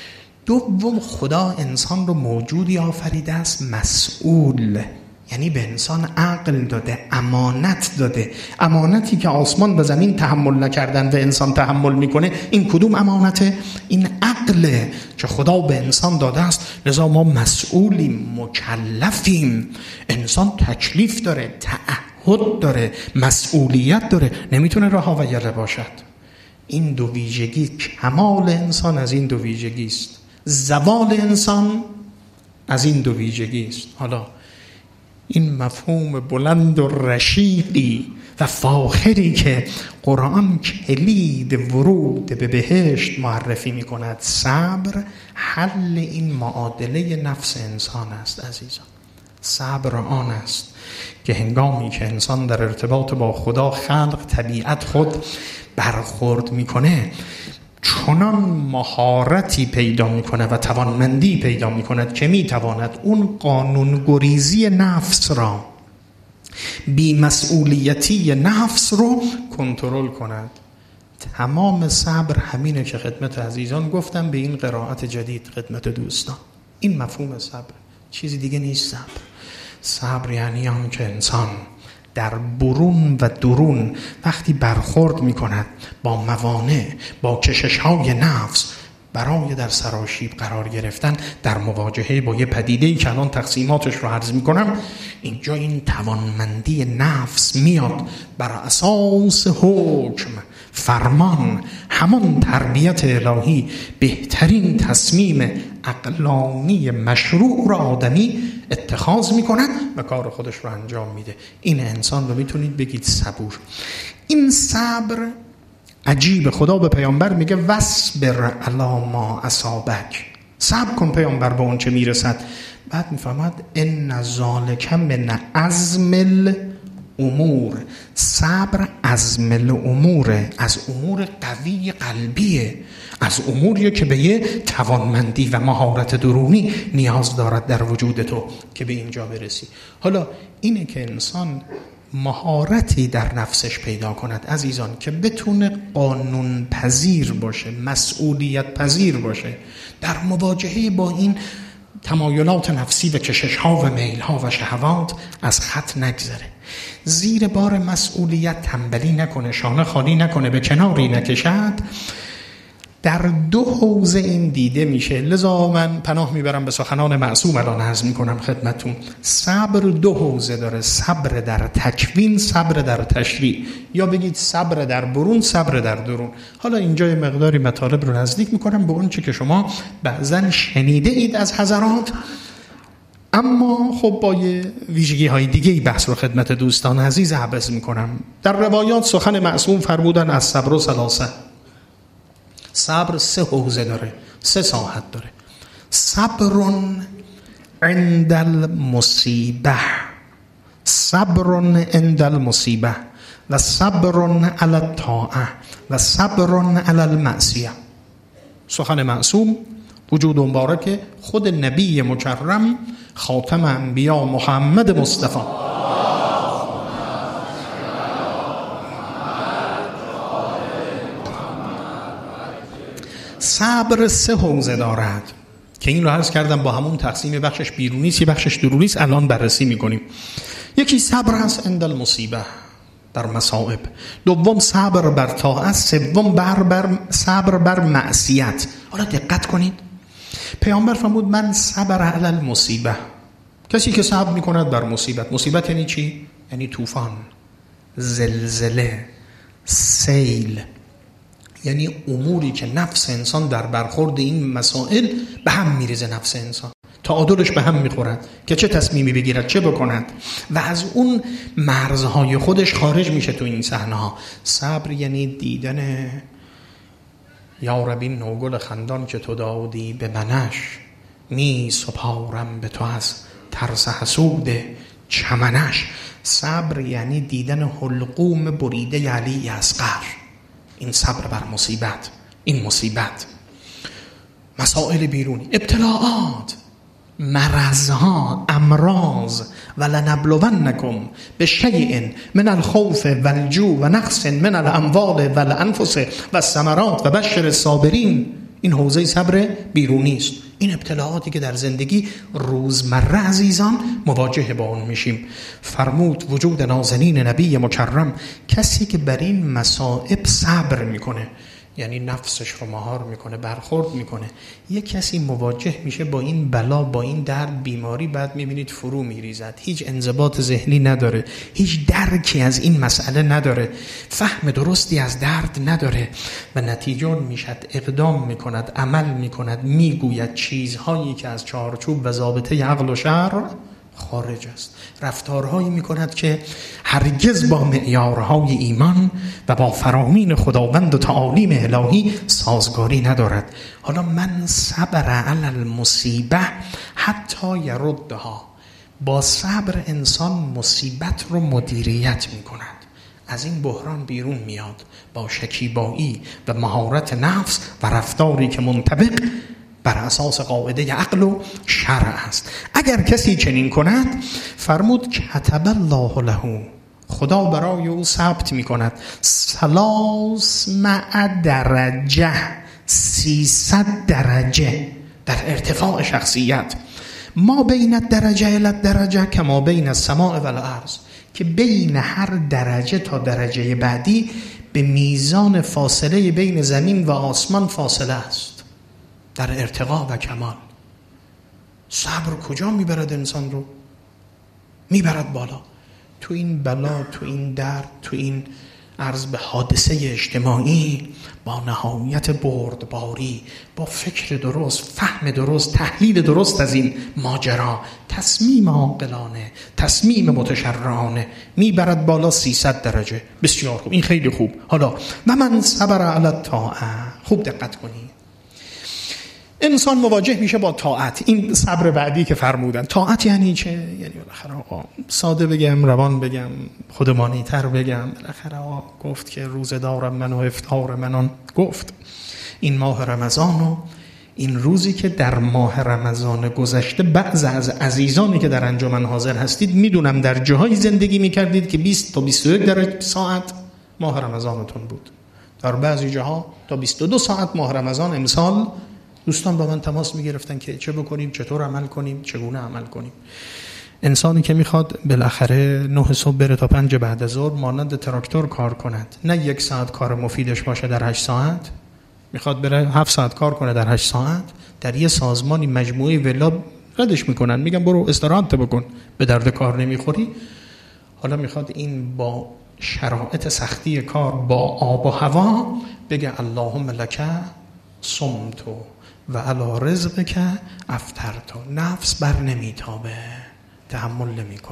دوم، خدا انسان رو موجودی آفریده است مسئول، یعنی به انسان عقل داده، امانت داده. امانتی که آسمان و زمین تحمل نکردن و انسان تحمل میکنه، این کدوم امانته؟ این عقله که خدا به انسان داده است. لذا ما مسئولیم، مکلفیم. انسان تکلیف داره، تعهد داره، مسئولیت داره، نمیتونه رها و یله باشد. این دو ویژگی، کمال انسان از این دو ویژگی است، زوال انسان از این دو ویژگی است. حالا این مفهوم بلند و رشیدی و فاخری که قرآن کلید ورود به بهشت معرفی می کند، صبر، حل این معادله نفس انسان است. عزیزان، صبر آن است که هنگامی که انسان در ارتباط با خدا، خلق، طبیعت خود برخورد میکنه، چنان مهارتی پیدا میکنه و توانمندی پیدا میکند که میتواند اون قانون گریزی نفس را، بی‌مسئولیتی نفس رو کنترل کند. تمام صبر همینه که خدمت عزیزان گفتم به این قرائت جدید خدمت دوستان. این مفهوم صبر، چیزی دیگه نیست. صبر یعنی آن که انسان در برون و درون وقتی برخورد می کند با موانع، با کشش‌های نفس، برای در سراشیب قرار گرفتن در مواجهه با یه پدیده‌ای که الان تقسیماتش رو عرض می کنم، اینجا این توانمندی نفس میاد بر اساس حکم، فرمان، همان تربیت الهی، بهترین تصمیم عقلانی مشروع را آدمی اتخاذ میکنن و کار خودش رو انجام میده. این انسان رو میتونید بگید صبور. این صبر عجیب، خدا به پیامبر میگه واصبر علی ما اصابک، صبر کن پیامبر به اون چه میرسد. بعد میفهمد ان ذالک من عزم الامور، صبر عزم الامور، از امور قوی قلبیه، از اموریه که به یه توانمندی و مهارت درونی نیاز دارد در وجود تو که به اینجا برسی. حالا اینه که انسان مهارتی در نفسش پیدا کند عزیزان که بتونه قانون پذیر باشه، مسئولیت پذیر باشه، در مواجهه با این تمایلات نفسی و کشش‌ها و میل‌ها و شهوات از خط نگذره، زیر بار مسئولیت تنبلی نکنه، شانه خالی نکنه، به کناری نکشد. در دو حوزه این دیده میشه. لذا من پناه میبرم به سخنان معصوم الان عرض میکنم خدمتون. صبر دو حوزه داره، صبر در تکوین، صبر در تشریع، یا بگید صبر در برون، صبر در درون. حالا اینجا یه مقداری مطالب رو نزدیک میکنم به اون چی که شما بعضن شنیده اید از حضرات، اما خب با یه ویژگی های دیگه بحث رو خدمت دوستان عزیز عرض میکنم. در روایات سخن معصوم فرمودن از صبر و ثلاثه، صبر سه حوزه داره، سه ساحت داره. صبر عند المصیبه، صبر عند المصیبه، و صبر علی الطاعه، و صبر علی المعصیه. سخن معصوم، وجود مبارک خود نبی مکرم خاتم انبیا محمد مصطفی. صبر 3 حوزه دارد که این رو عرض کردم با همون تقسیم بخشش بیرونی است، بخشش درونی است، الان بررسی میکنیم. یکی صبر است عند المصیبه، در مصائب. دوم صبر بر طاعت. سوم صبر بر معصیت. حالا دقت کنید، پیامبر فرمود من صبر علی المصیبه، کسی که صبر میکند بر مصیبت. مصیبت یعنی چی؟ یعنی طوفان، زلزله، سیل، یعنی اموری که نفس انسان در برخورد این مسائل به هم میریزه، نفس انسان تعادلش به هم میخورد که چه تصمیمی بگیرد، چه بکند و از اون مرزهای خودش خارج میشه تو این صحنه ها. صبر یعنی دیدن یا رب این نوگل خندان که تو دادی به منش، می سپارم به تو از ترس حسود چمنش. صبر یعنی دیدن حلقوم بریده علی اصغر. این صبر بر مصیبت، این مصیبت، مسائل بیرونی، ابتلاعات، مرضها، امراض. ولنبلونکم بشیء من الخوف والجوع و نقص من الاموال والانفس والثمرات و بشر الصابرین. این حوزه صبر بیرونی است. این ابتلاعاتی که در زندگی روزمره عزیزان مواجه با اون میشیم. فرمود وجود نازنین نبی مکرم، کسی که بر این مصائب صبر میکنه، یعنی نفسش رو مهار میکنه، برخورد میکنه. یک کسی مواجه میشه با این بلا، با این درد، بیماری، بعد میبینید فرو میریزد، هیچ انضباط ذهنی نداره، هیچ درکی از این مسئله نداره، فهم درستی از درد نداره و نتیجه میشد اقدام میکند، عمل میکند، میگوید چیزهایی که از چارچوب و ضابطه عقل و شرع خارج است، رفتارهایی میکند که هرگز با معیارهای ایمان و با فرامین خداوند و تعالیم الهی سازگاری ندارد. حالا من صبر علی المصیبه حتی یردها، با صبر انسان مصیبت رو مدیریت میکند، از این بحران بیرون میاد با شکیبایی و مهارت نفس و رفتاری که منطبق بر اساس قاعده عقل و شرع است. اگر کسی چنین کند، فرمود کتب الله له، خدا برای او ثبت می کند 300 درجه، 300 درجه در ارتفاع شخصیت. ما بین الدرجه الی الدرجه کما بین السماء و الارض، که بین هر درجه تا درجه بعدی به میزان فاصله بین زمین و آسمان فاصله است در ارتقا و کمال. صبر کجا میبرد انسان رو؟ میبرد بالا. تو این بلا، تو این درد، تو این عرض به حادثه اجتماعی، با نهایت بردباری، با فکر درست، فهم درست، تحلیل درست از این ماجرا، تصمیم عاقلانه، تصمیم متشرعانه، میبرد بالا 300 درجه. بسیار خوب، این خیلی خوب. حالا و من صبر علی الطاعه، خوب دقت کنید، انسان مواجه میشه با طاعت. این صبر بعدی که فرمودن. طاعت یعنی چه؟ یعنی بالاخره آقا ساده بگم، روان بگم، خودمانی تر بگم، بالاخره آقا گفت که روزه دارم من و افطار منان. گفت این ماه رمضان و این روزی که در ماه رمضان گذشته بعض از عزیزانی که در انجمن حاضر هستید میدونم در جاهای زندگی میکردید که 20 تا 21 درجه ساعت ماه رمضانتون بود، در بعضی جاها تا 22 ساعت ماه رمضان. امسال دوستان با من تماس میگرفتن که چه بکنیم، چطور عمل کنیم، چگونه عمل کنیم. انسانی که میخواد بالاخره 9 صبح بره تا 5 بعد از ظهر مانند تراکتور کار کند، نه 1 ساعت کار مفیدش باشه در 8 ساعت، میخواد بره 7 ساعت کار کنه در 8 ساعت، در یه سازمانی مجموعه ولا ردش میکنن، میگن برو استراحت بکن، به درد کار نمیخوری. حالا میخواد این با شرایط سختی کار، با آب و هوا بگه اللهم لک صمت و علی رزقک افطرت. نفس بر نمیتابه، تحمل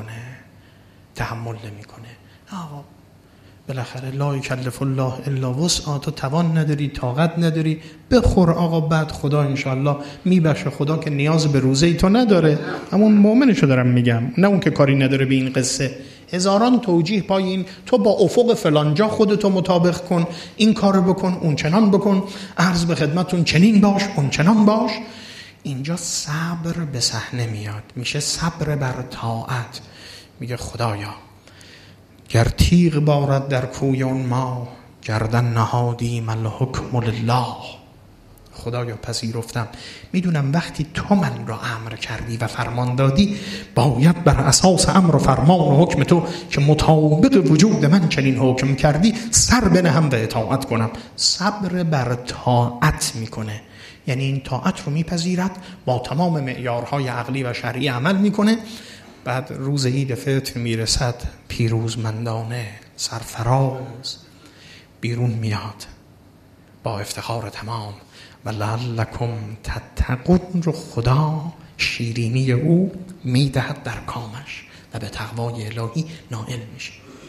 نمیکنه. آقا بالاخره لا یکلف الله الا وسعها، تو توان نداری، طاقت نداری، بخور آقا، بعد خدا انشالله میبخشه. خدا که نیاز به روزه ای تو نداره، همون مؤمنشو دارم میگم، نه اون که کاری نداره به این قصه. هزاران توجیه پای این، تو با افق فلانجا خودتو مطابق کن، این کارو بکن، اون چنان بکن، عرض به خدمتون چنین باش، اون چنان باش. اینجا صبر به صحنه میاد، میشه صبر بر طاعت. میگه خدایا گر تیغ بارد در کوی اون ما، گردن نهادیم الحکم لله. خدایا پذیرفتم، میدونم وقتی تو من را امر کردی و فرمان دادی، باید بر اساس امر و فرمان و حکم تو که مطابق وجود من چنین حکم کردی سر بنهم و اطاعت کنم. صبر بر طاعت میکنه، یعنی این طاعت رو میپذیرد، با تمام معیارهای عقلی و شرعی عمل میکنه. بعد روز عید فطر میرسد، پیروزمندانه سرفراز بیرون میاد با افتخار تمام و لعلکم تتقون رو خدا شیرینی او میدهد در کامش و به تقوای الهی نائل میشه.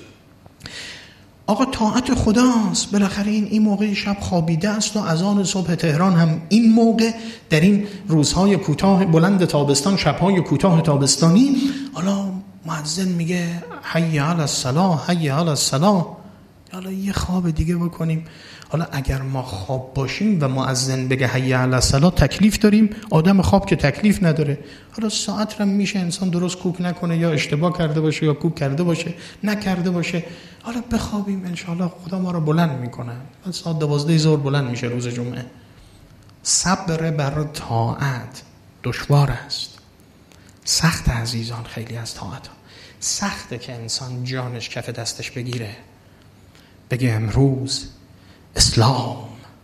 آقا طاعت خداست، بالاخره این موقع شب خوابیده است و اذان صبح تهران هم این موقع، در این روزهای کوتاه بلند تابستان، شبهای کوتاه تابستانی، حالا مؤذن میگه حی علی الصلاة، حی علی الصلاة، حالا یه خواب دیگه بکنیم. حالا اگر ما خواب باشیم و مؤذن بگه حی علی الصلاة تکلیف داریم، آدم خواب که تکلیف نداره. حالا ساعت رو میشه انسان درست کوک نکنه، یا اشتباه کرده باشه یا کوک کرده باشه نکرده باشه، حالا بخوابیم انشاءالله خدا ما رو بلند میکنه. ساعت 12 ظهر بلند میشه روز جمعه. صبر بر طاعت دشوار است، سخت عزیزان. خیلی از طاعت ها سخته که انسان جانش کف دستش بگیره، بگه امروز اسلام،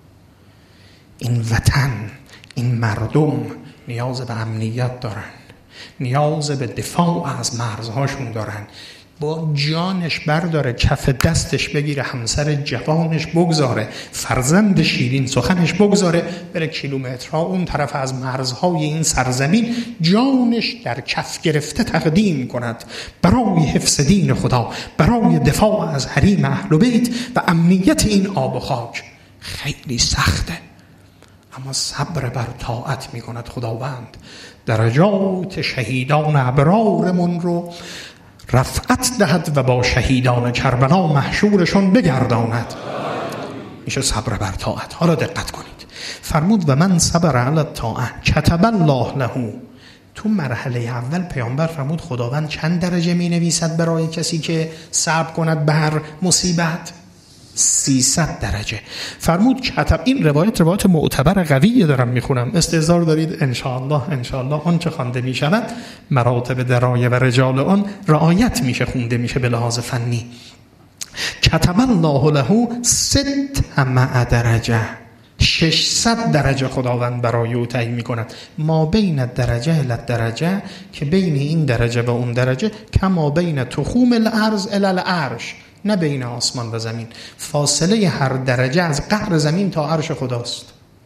این وطن، این مردم نیاز به امنیت دارن، نیاز به دفاع از مرزهاشون دارن. با جانش برداره، کف دستش بگیره، همسر جوانش بگذاره، فرزند شیرین سخنش بگذاره، بره کیلومترها اون طرف از مرزهای این سرزمین، جانش در کف گرفته تقدیم کند برای حفظ دین خدا، برای دفاع از حریم اهل بیت و امنیت این آب و خاک. خیلی سخته، اما صبر بر طاعت می کند خداوند. درجات شهیدان ابرارمون رو رفعت دهد و با شهیدان کربلا محشورشون بگرداند. میشه صبر بر طاعت. حالا دقت کنید، فرمود و من صبر علی الطاعه کتب الله له. تو مرحله اول پیامبر فرمود خداوند چند درجه می نویسد برای کسی که صبر کند بر مصیبت؟ 300 درجه. فرمود کتب. این روایت معتبر قویه، دارم میخونم، استحضار دارید انشاءالله آنچه خوانده میشود مراتب درایه و رجال آن رعایت میشه، خونده میشه به لحاظ فنی. کتب الله له 600 درجه، 600 درجه خداوند برای او تعیین میکند. ما بین درجه الی درجه، که بین این درجه و اون درجه، کما بین تخوم الارض الی العرش، نه بین آسمان و زمین. فاصله هر درجه از قعر زمین تا عرش خداست.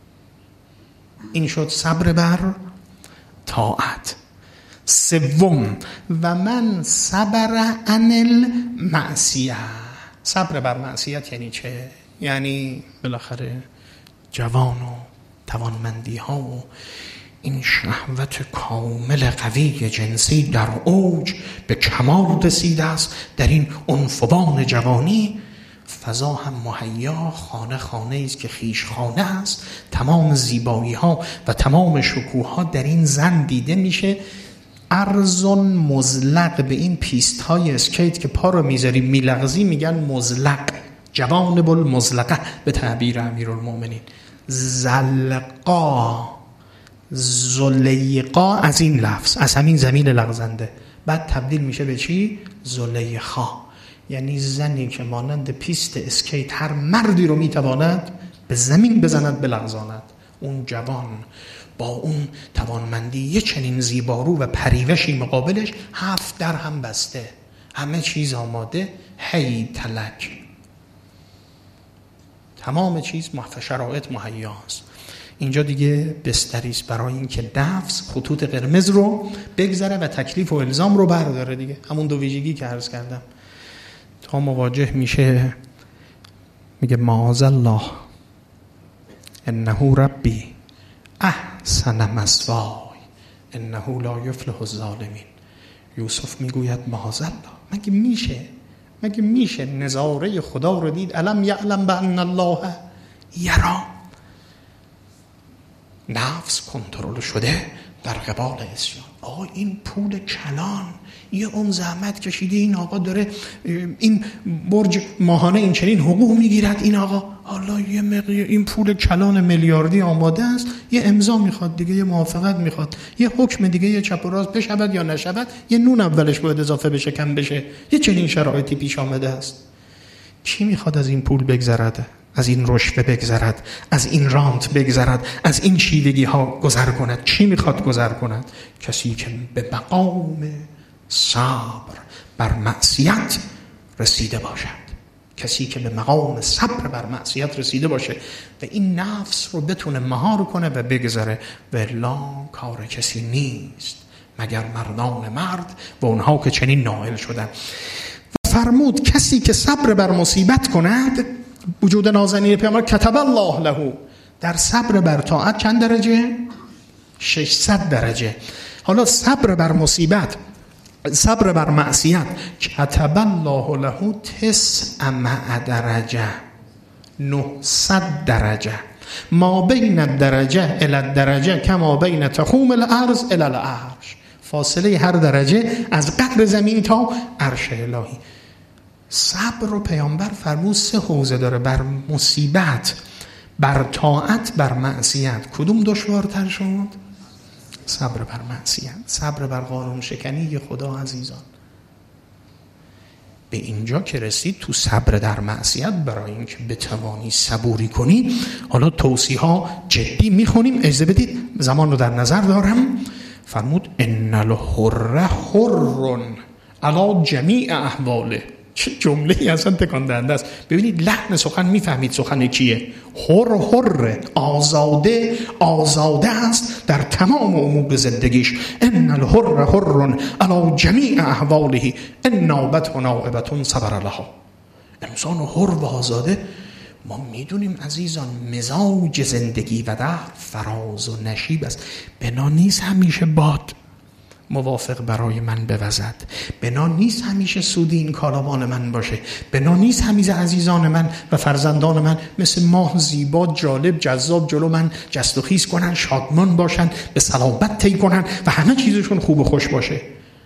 این شد صبر بر طاعت. سوم و من صبر عن المعصیه. صبر بر معصیت یعنی چه؟ یعنی بالاخره جوان و توانمندی ها و این شهوت کامل قوی جنسی در اوج به کمال رسیده است. در این عنفوان جوانی فضا هم مهیا، خانه است که خیش خانه است. تمام زیبایی ها و تمام شکوه ها در این زن دیده میشه. ارزون مزلق، به این پیست های اسکیت که پا رو میذاری میلغزی میگن مزلق، جوانب المزلقه به تعبیر امیرالمومنین. زلقا، زلیقا از این لفظ، از همین زمین لغزنده، بعد تبدیل میشه به چی؟ زلیخا، یعنی زنی که مانند پیست اسکیت هر مردی رو میتواند به زمین بزند بلغزاند. اون جوان با اون توانمندی، یه چنین زیبارو و پریوشی مقابلش، 7 در هم بسته، همه چیز آماده، هی تلک، تمام چیز شرایط مهیاست. اینجا دیگه بستریست برای این که نفس خطوط قرمز رو بگذره و تکلیف و الزام رو برداره دیگه. همون دو ویژگی که عرض کردم. تا مواجه میشه میگه معاذالله انه ربی احسن مثوای انه لا یفلح الظالمین. یوسف میگوید معاذالله مگه میشه نظاره خدا رو دید؟ الم یعلم بان الله یرا. نفس کنترل شده در قبال اسیان. آقا این پول کلان، یه اون زحمت کشیده، این آقا داره این برج ماهانه این چنین حقوق میگیرد، این آقا حالا این پول کلان میلیاردی آماده است، یه امضا میخواد دیگه، یه موافقت میخواد، یه حکم دیگه، یه چپ و راست بشود یا نشود، یه نون اولش باید اضافه بشه کم بشه، یه چنین شرایطی پیش آمده است. کی میخواد از این پول بگذرد، از این رشوه بگذرد، از این رانت بگذرد، از این شیوگی ها گذر کند؟ کی میخواد گذر کند؟ کسی که به مقام صبر بر معصیت رسیده باشد، کسی که به مقام صبر بر معصیت رسیده باشه و این نفس رو بتونه مهار کنه و بگذره. و الا کار کسی نیست مگر مردان مرد و اونها که چنین نائل شدن. فرمود کسی که صبر بر مصیبت کند، وجود نازنین پیامبر، کتب الله له، در صبر بر طاعت چند درجه؟ 600 درجه. حالا صبر بر مصیبت، صبر بر معصیت، کتب الله له 9 درجه، 900 درجه. ما بین الدرجه الی الدرجه کما بین تخوم الارض الی العرش. فاصله هر درجه از قعر زمین تا عرش الهی. صبر رو پیامبر فرمود 3 حوزه داره: بر مصیبت، بر طاعت، بر معصیت. کدوم دشوارتر شد؟ صبر بر معصیت، صبر بر قانون شکنی خدا. عزیزان به اینجا که رسید تو صبر در معصیت، برای اینکه بتوانی صبوری کنی، حالا توصیه ها جدی میخونیم، اجازه بدید زمان رو در نظر دارم. فرمود ان الحر حر علی جمیع احواله. چه جمله ای اصلا تکان دهنده است. ببینید لحن سخن میفهمید سخن کیه. حر آزاده است در تمام امور زندگیش. ان الحر حر علی جمیع احواله ان نابت و نائبت صبر لها. انسان حر و آزاده، ما میدونیم عزیزان مزاج زندگی و در فراز و نشیب است. بنا نیست همیشه باد موافق برای من بوزد، بنا نیست همیشه سودی این کاروان من باشه، بنا نیست همیشه عزیزان من و فرزندان من مثل ماه زیبا، جالب، جذاب جلو من جست و خیز کنن، شادمان باشن، به صلابت طی کنن و همه چیزشون خوب و خوش باشه.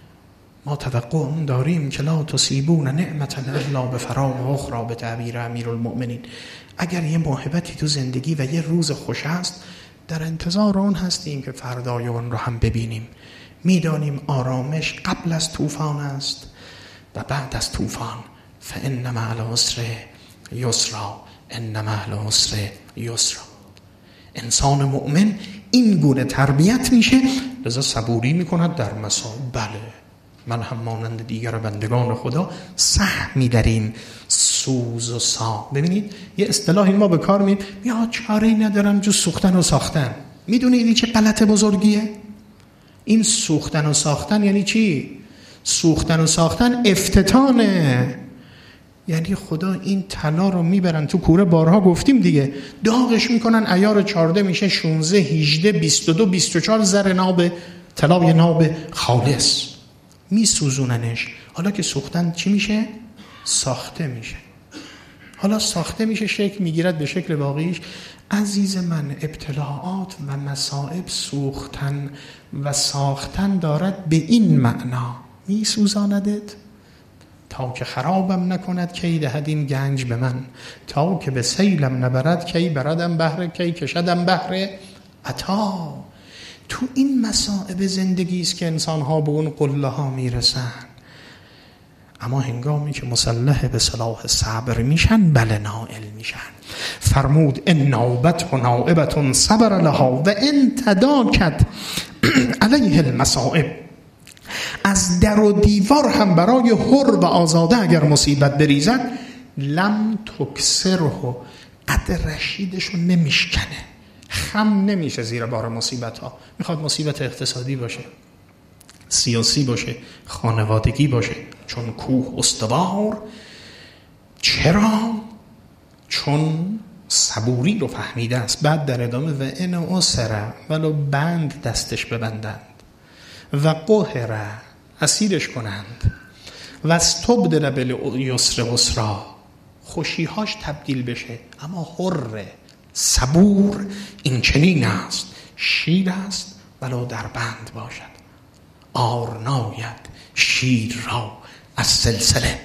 ما توقع داریم که لا تصیبون نعمتا الا بفراغ و اخرى، به تعبیر امیرالمؤمنین. اگر یه موهبتی تو زندگی و یه روز خوش است، در انتظار اون هستیم که فردای اون رو هم ببینیم. میدانیم آرامش قبل از طوفان است و بعد از طوفان. فان مع العسر یسرا، ان مع العسر یسرا. انسان مؤمن این گونه تربیت میشه، لذا صبوری میکند در مصائب. بله من هم مانند دیگر بندگان خدا سهمی در این سوز و سا. ببینید یه اصطلاحی ما به کار میبریم، یا چاره‌ای ندارم جز سوختن و ساختن. میدونید این چه غلط بزرگیه؟ این سوختن و ساختن یعنی چی؟ سوختن و ساختن افتتانه. یعنی خدا این طلا رو میبرن تو کوره، بارها گفتیم دیگه، داغش میکنن، عیار 14 میشه 16 18 22 24 زر ناب، طلای ناب خالص، میسوزوننش. حالا که سوختن چی میشه؟ ساخته میشه. حالا ساخته میشه، شکل میگیرد به شکل واقعیش. عزیز من، ابتلاعات و مصائب سوختن و ساختن دارد به این معنا: میسوزاندت تا که خرابم نکند کی دهد این گنج به من، تا که به سیلم نبرد کی بردم بهره، کی کشدم بهره عطا. تو این مصائب زندگی است که انسان‌ها به اون قله ها میرسن. اما هنگامی که مسلح به سلاح صبر میشن، بله نائل میشن. فرمود ان نوبت و نائبت صبر لها و ان تداکت علیه المصائب. از در و دیوار هم برای حر و آزاده اگر مصیبت بریزد، لم تکسره، قد رشیدشو نمیشکنه، خم نمیشه زیر بار مصیبت ها. میخواد مصیبت اقتصادی باشه، سیاسی باشه، خانوادگی باشه، چون کوه استوار. چرا؟ چون صبوری رو فهمیده است. بعد در ادامه و ان اسره، ولو بند دستش ببندند، و قهره، اسیرش کنند، و استبدل بالیسر یسرا، خوشیهاش تبدیل بشه. اما حر صبور این چنین است، شیر است ولو در بند باشد، آرناید شیر را از سلسله.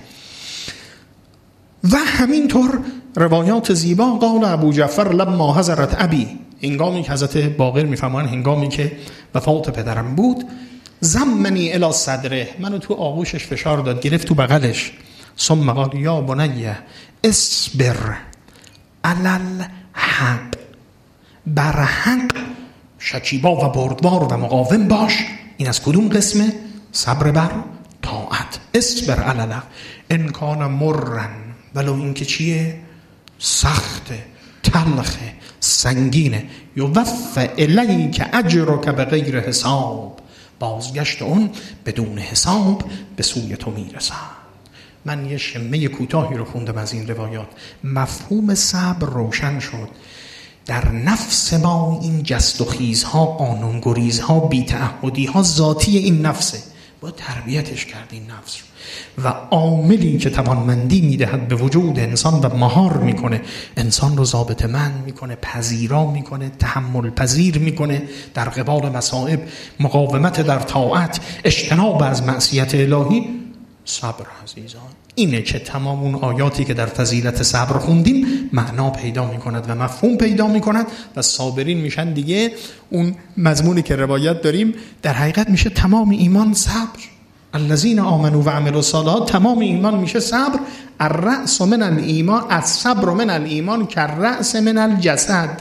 و همینطور روایات زیبا، قال ابو جعفر لما حضرت ابی، هنگامی که حضرت باقر میفرمان هنگامی که وفات پدرم بود، زمنی الی صدره، منو تو آغوشش فشار داد، گرفت تو بغلش، ثم قال یا بنی اصبر علی الحق، بر حق شکیبا و بردبار و مقاوم باش. این از کدوم قسمه؟ صبر بر طاعت. اصبر علی الحق ان کان مرن، ولو این که چیه؟ سخته، تلخه، سنگینه. یوفى الیک اجرک بغیر حساب، بازگشت اون بدون حساب به سوی تو میرسد. من یه شمه کوتاهی رو خوندم از این روایات، مفهوم صبر روشن شد. در نفس ما این جست و خیزها، قانونگریزها، بی‌تعهدی‌ها ذاتی این نفسه، باید تربیتش کرد این نفس رو. و عاملی که توانمندی میدهد به وجود انسان و مهار میکنه انسان رو ضابط مند میکنه، پذیرا میکنه، تحمل پذیر میکنه در قبال مصائب، مقاومت در طاعت، اجتناب از معصیت الهی. صبر عزیزان اینه که تمام اون آیاتی که در فضیلت صبر خوندیم معنا پیدا میکند و مفهوم پیدا میکند و صابرین میشن دیگه. اون مضمونی که روایت داریم در حقیقت میشه تمام ایمان صبر. الذین آمنوا و عملوا الصالحات، تمام ایمان میشه صبر. الرأس من الایمان، الصبر من الایمان کالرأس من الجسد.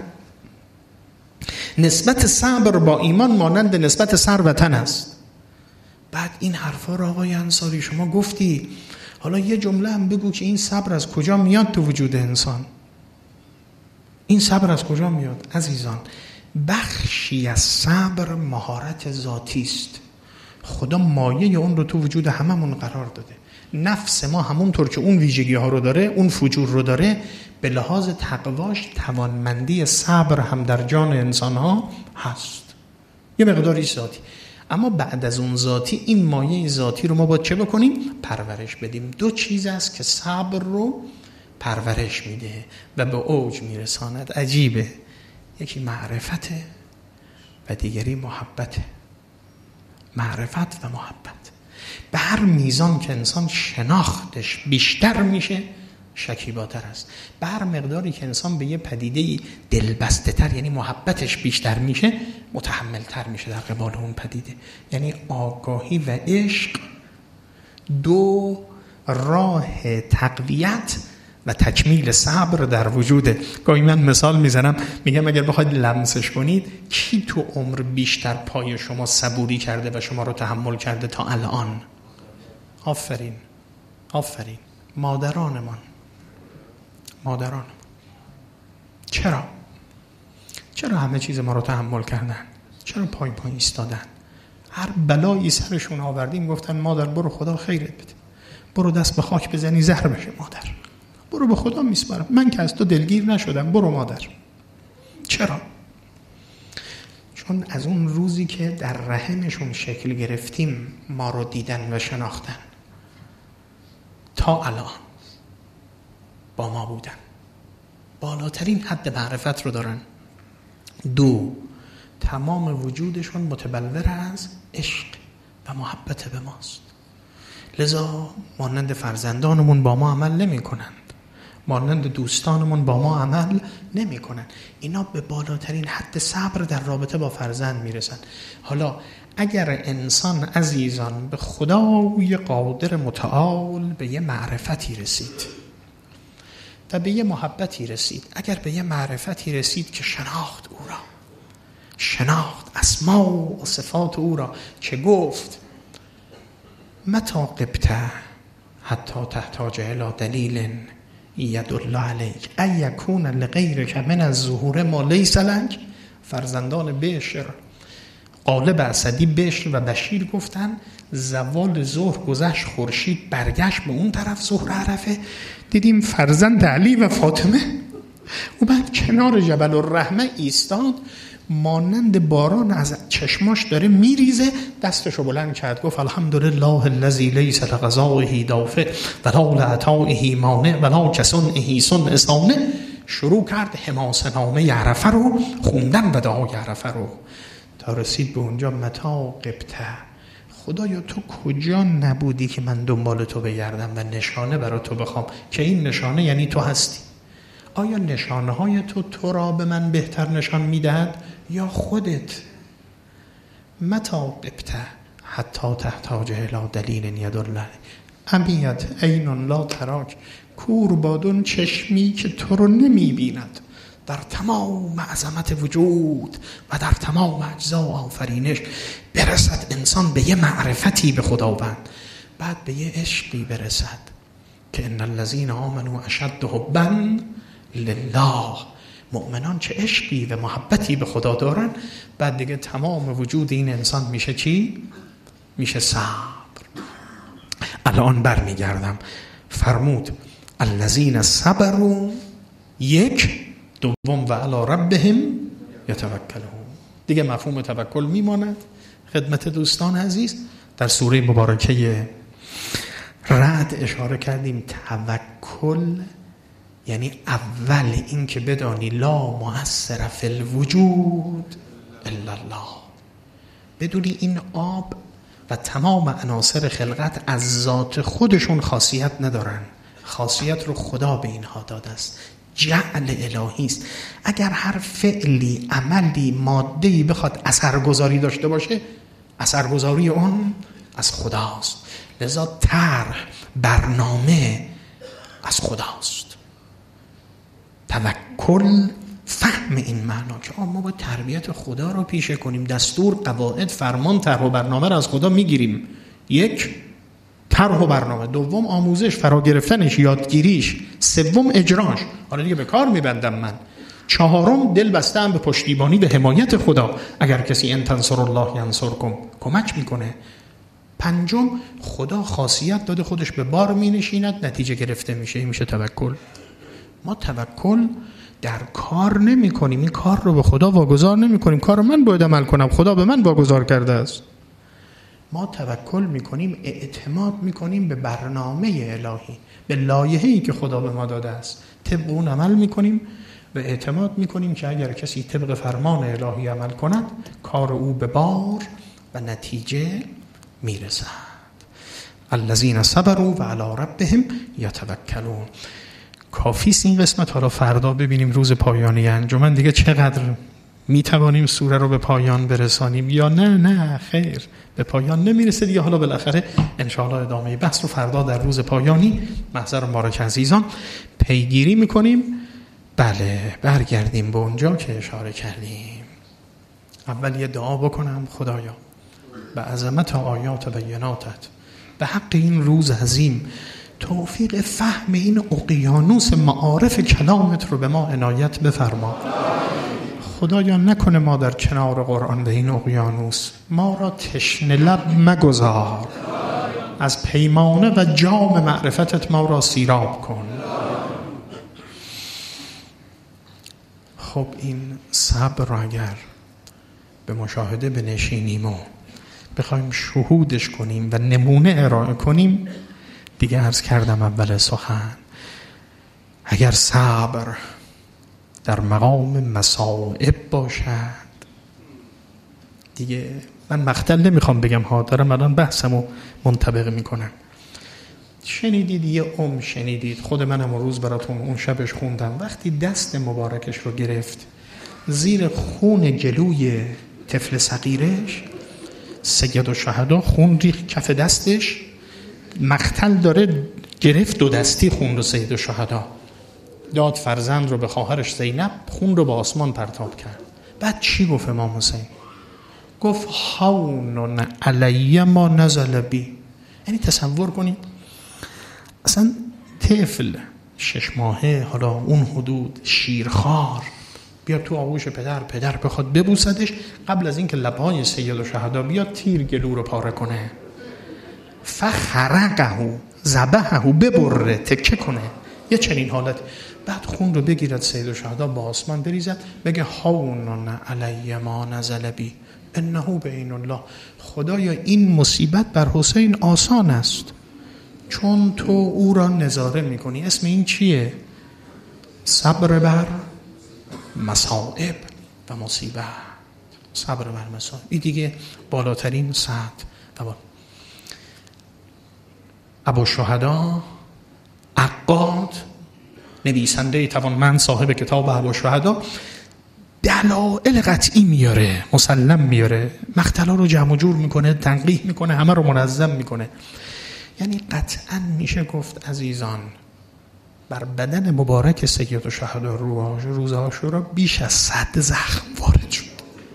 نسبت صبر با ایمان مانند نسبت سر و تن است. بعد این حرفا رو آقای انصاری شما گفتی، حالا یه جمله هم بگو که این صبر از کجا میاد تو وجود انسان؟ این صبر از کجا میاد؟ عزیزان بخشی از صبر مهارت ذاتی است. خدا مایه اون رو تو وجود هممون قرار داده. نفس ما همونطور که اون ویژگی ها رو داره، اون فجور رو داره، به لحاظ تقواش توانمندی صبر هم در جان انسان ها هست، یه مقداری ذاتی. اما بعد از اون ذاتی، این مایه ذاتی رو ما باید چه بکنیم؟ پرورش بدیم. دو چیز است که صبر رو پرورش میده و به اوج میرساند. عجیبه، یکی معرفته و دیگری محبته. معرفت و محبت. به هر میزان که انسان شناختش بیشتر میشه شکیباتر است. به هر مقداری که انسان به یه پدیده دلبسته تر، یعنی محبتش بیشتر میشه، متحمل تر میشه در قبال اون پدیده. یعنی آگاهی و عشق دو راه تقویت و تکمیل صبر در وجوده. گاهی من مثال میزنم، میگم اگر بخواید لمسش کنید، کی تو عمر بیشتر پای شما صبوری کرده و شما رو تحمل کرده تا الان؟ آفرین، آفرین. مادرانمان. چرا همه چیز ما رو تحمل کردن؟ چرا پای ایستادن؟ هر بلایی سرشون آوردیم گفتن مادر برو خدا خیرت بده، برو دست به خاک بزنی زهر بشه مادر، برو به خدا میسپارم، من که از تو دلگیر نشدم، برو مادر. چرا؟ چون از اون روزی که در رحمشون شکل گرفتیم ما رو دیدن و شناختن تا الان با ما بودن، بالاترین حد معرفت رو دارن. دو، تمام وجودشون متبلور از عشق و محبت به ماست. لذا مانند فرزندانمون با ما عمل نمی کنند، مانند دوستانمون با ما عمل نمی کنند. اینا به بالاترین حد صبر در رابطه با فرزند می رسن. حالا اگر انسان عزیزان به خدای قادر متعال به یه معرفتی رسید و به یه محبتی رسید، اگر به یه معرفتی رسید که شناخت او را، شناخت اسما و صفات او را، که گفت متا قبته حتی تحتاج الی دلیل یدل علیک ای یکون لغیرک من الظهور ما لیس لک. فرزندان بشر، غالب اسدی بشر و بشیر گفتن زوال ظهر گذشت، خورشید برگشت به اون طرف، ظهر عرفه، دیدیم فرزند علی و فاطمه او بعد کنار جبل الرحمه ایستاد، مانند باران از چشماش داره میریزه، دستشو بلند کرد گفت الحمدلله الذی لیس لقضائه دافع ولا لعطائه مانع ولا کصنعه صنع صانع. شروع کرد حماسه‌نامه عرفه رو خوندن و دعای عرفه رو تا رسید به اونجا متا غبته، خدایا تو کجا نبودی که من دنبال تو بگردم و نشانه برای تو بخوام که این نشانه یعنی تو هستی؟ آیا نشانه های تو را به من بهتر نشان میدهد یا خودت؟ متا غبته حتی تحتاج الی دلیل یدل عمیت عین لا تراک، کور بادون چشمی که تو رو نمی بیند. در تمام عظمت وجود و در تمام اجزا آفرینش برسد انسان به یه معرفتی به خداوند، بعد به یه عشقی برسد که ان الذین آمنوا اشد حبا لله، مؤمنان چه عشقی و محبتی به خدا دارن. بعد دیگه تمام وجود این انسان میشه چی؟ میشه صبر. الان برمیگردم، فرمود الذین صبروا، یک، دوم و علی ربهم یتوکلون. دیگه مفهوم توکل میماند خدمت دوستان عزیز. در سوره مبارکه رعد اشاره کردیم توکل یعنی اول این که بدانی لا مؤثر فی الوجود الا الله، بدونی این آب و تمام عناصر خلقت از ذات خودشون خاصیت ندارن، خاصیت رو خدا به اینها داده است، جعل الهی است. اگر هر فعلی، عملی، ماده‌ای بخواد اثرگذاری داشته باشه، اثرگذاری اون از خداست. لذا طرح، برنامه از خداست. توکل فهم این معنا که ما با تربیت خدا رو پیشه کنیم، دستور، قواعد، فرمان، طرح و برنامه رو از خدا میگیریم. یک، طرح و برنامه. دوم، آموزش، فرا گرفتنش، یادگیریش. سوم، اجراش. حالا دیگه به کار میبندم من. چهارم، دل بستم به پشتیبانی و حمایت خدا. اگر کسی ان تنصر الله ینصرکم، کمک میکنه. پنجم، خدا خاصیت داده خودش به بار مینشیند، نتیجه گرفته میشه. این میشه توکل. ما توکل در کار نمی کنیم، این کار رو به خدا واگذار نمی کنیم. کار من باید عمل کنم، خدا به من واگذار کرده است. ما توکل می کنیم، اعتماد می کنیم به برنامه الهی، به لایحه‌ای که خدا به ما داده است. طبق اون عمل می کنیم و اعتماد می کنیم که اگر کسی طبق فرمان الهی عمل کند، کار او به بار و نتیجه می رسد. الذین صبروا و علی ربهم یتوکلون. کافیست این قسمت. حالا فردا ببینیم روز پایانی انجمن دیگه چقدر میتوانیم سوره رو به پایان برسانیم یا نه خیر به پایان نمیرسه دیگه. حالا بالاخره انشاءالله ادامه بحث رو فردا در روز پایانی محضر مبارک عزیزان پیگیری میکنیم. بله، برگردیم به اونجا که اشاره کردیم. اول یه دعا بکنم. خدایا به عظمت آیات بیناتت، به حق این روز عظیم، توفیق فهم این اقیانوس معارف کلامت رو به ما عنایت بفرما. خدایا نکنه ما در کنار قرآن به این اقیانوس ما را تشنه لب مگذار، از پیمانه و جام معرفتت ما را سیراب کن. خب این صبر را اگر به مشاهده بنشینیم و بخوایم شهودش کنیم و نمونه ارائه کنیم، دیگه عرض کردم اول سخن، اگر صبر در مقام مصائب باشد، دیگه من مقتل نمیخوام بگم ها، دارم الان بحثمو منطبق میکنم. شنیدید یه شنیدید، خود منم روز براتون اون شبش خوندم، وقتی دست مبارکش رو گرفت زیر خون جلوی طفل صغیرش، سید الشهدا خون ریخت کف دستش، مقتل داره، گرفت دو دستی خون رو سید الشهدا، داد فرزند رو به خواهرش زینب، خون رو به آسمان پرتاب کرد. بعد چی گفت امام حسین؟ گفت هون علی ما نزل بی. یعنی تصور کنید اصلا طفل 6 ماهه، حالا اون حدود، شیرخوار، بیاد تو آغوش پدر بخواد ببوسدش، قبل از اینکه لبهای سید الشهدا بیاد تیر گلو رو پاره کنه، فخرقه ذبحه، ببره، تکه کنه. یه چنین حالت. بعد خون رو بگیرد سید الشهدا با آسمان بریزد بگه هاونن علی ما نزل بی انه بعین الله. خدایا این مصیبت بر حسین آسان است چون تو او را نظاره میکنی. اسم این چیه؟ صبر بر مصائب و مصیبت. صبر بر مصائب این دیگه بالاترین سطح. ابوالشهدا عقاد نویسنده توانمند صاحب کتاب ابوالشهدا دلایل قطعی میاره، مسلم میاره، مقتلا رو جمع و جور میکنه، تنقیح میکنه، همه رو منظم میکنه. یعنی قطعا میشه گفت عزیزان بر بدن مبارک سید الشهدا روز عاشورا بیش از 100 زخم وارد شد.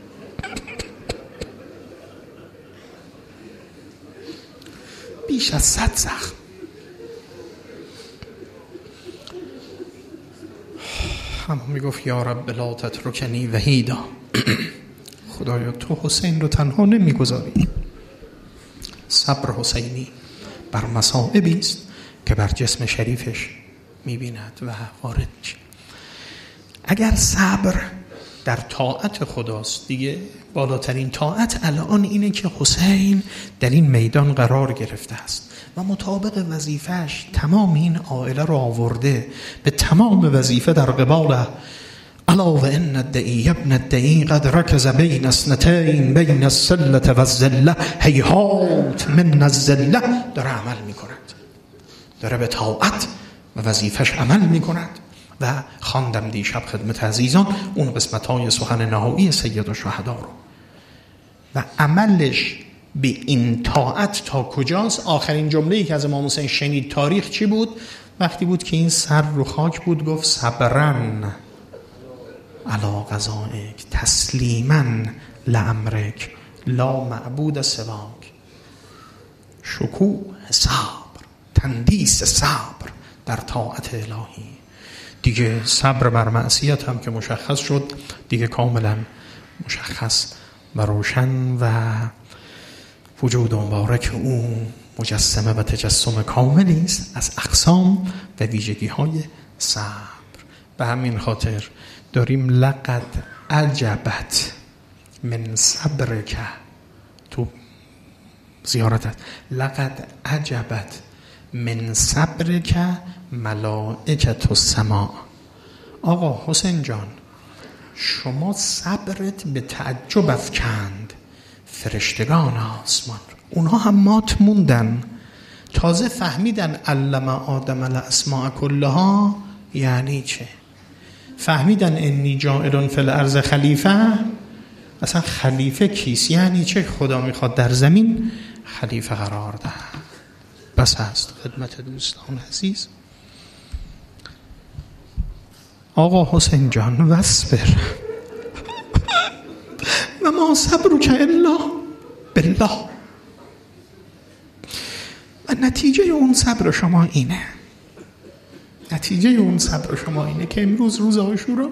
بیش از 100 زخم. هم میگفت یا رب لا تترکنی وحیدا. خدایا تو حسین رو تنها نمیگذاری. صبر حسینی بر مصائبی است که بر جسم شریفش میبیند و وارد میشه. اگر صبر در طاعت خداست، دیگه بالاترین طاعت الان اینه که حسین در این میدان قرار گرفته است و مطابق وظیفهش تمام این عائله رو آورده به تمام وظیفه در قبال الا و ان الدعی ابن الدعی قد رکز بین اثنتین بین السلة و الذلة هیهات من الذلة. داره عمل میکند، داره به طاعت و وظیفهش عمل میکند. و خواندم دیشب خدمت عزیزان اون قسمت‌های سخن نهایی سید الشهدا رو و عملش به این طاعت تا کجاست. آخرین جمله‌ای که از امام حسین شنید تاریخ چی بود؟ وقتی بود که این سر رو خاک بود گفت صبرن علی قضائک تسلیما لامرک لا معبود سواک. شکوه صبر، تندیس صبر در طاعت الهی. دیگه صبر بر معصیت هم که مشخص شد، دیگه کاملا مشخص و روشن و وجود مبارک او مجسمه و تجسم کاملی است از اقسام و ویژگی های صبر. به همین خاطر داریم لقد عجبت من صبرک تو زیارتت، لقد عجبت من صبرک ملائکة السماء. آقا حسین جان شما صبرت به تعجب افکند فرشتگان آسمان، اونها هم مات موندن، تازه فهمیدن علم آدم الاسماء کلها یعنی چه، فهمیدن انی جاعل فی الارض خلیفه. اصلا خلیفه کیست؟ یعنی چه خدا میخواد در زمین خلیفه قرار ده. بس هست خدمت دوستان عزیز. آقا حسین جان واصبر و ما صبرک الا بالله. و نتیجه اون صبر شما اینه، نتیجه اون صبر شما اینه که امروز روز عاشورا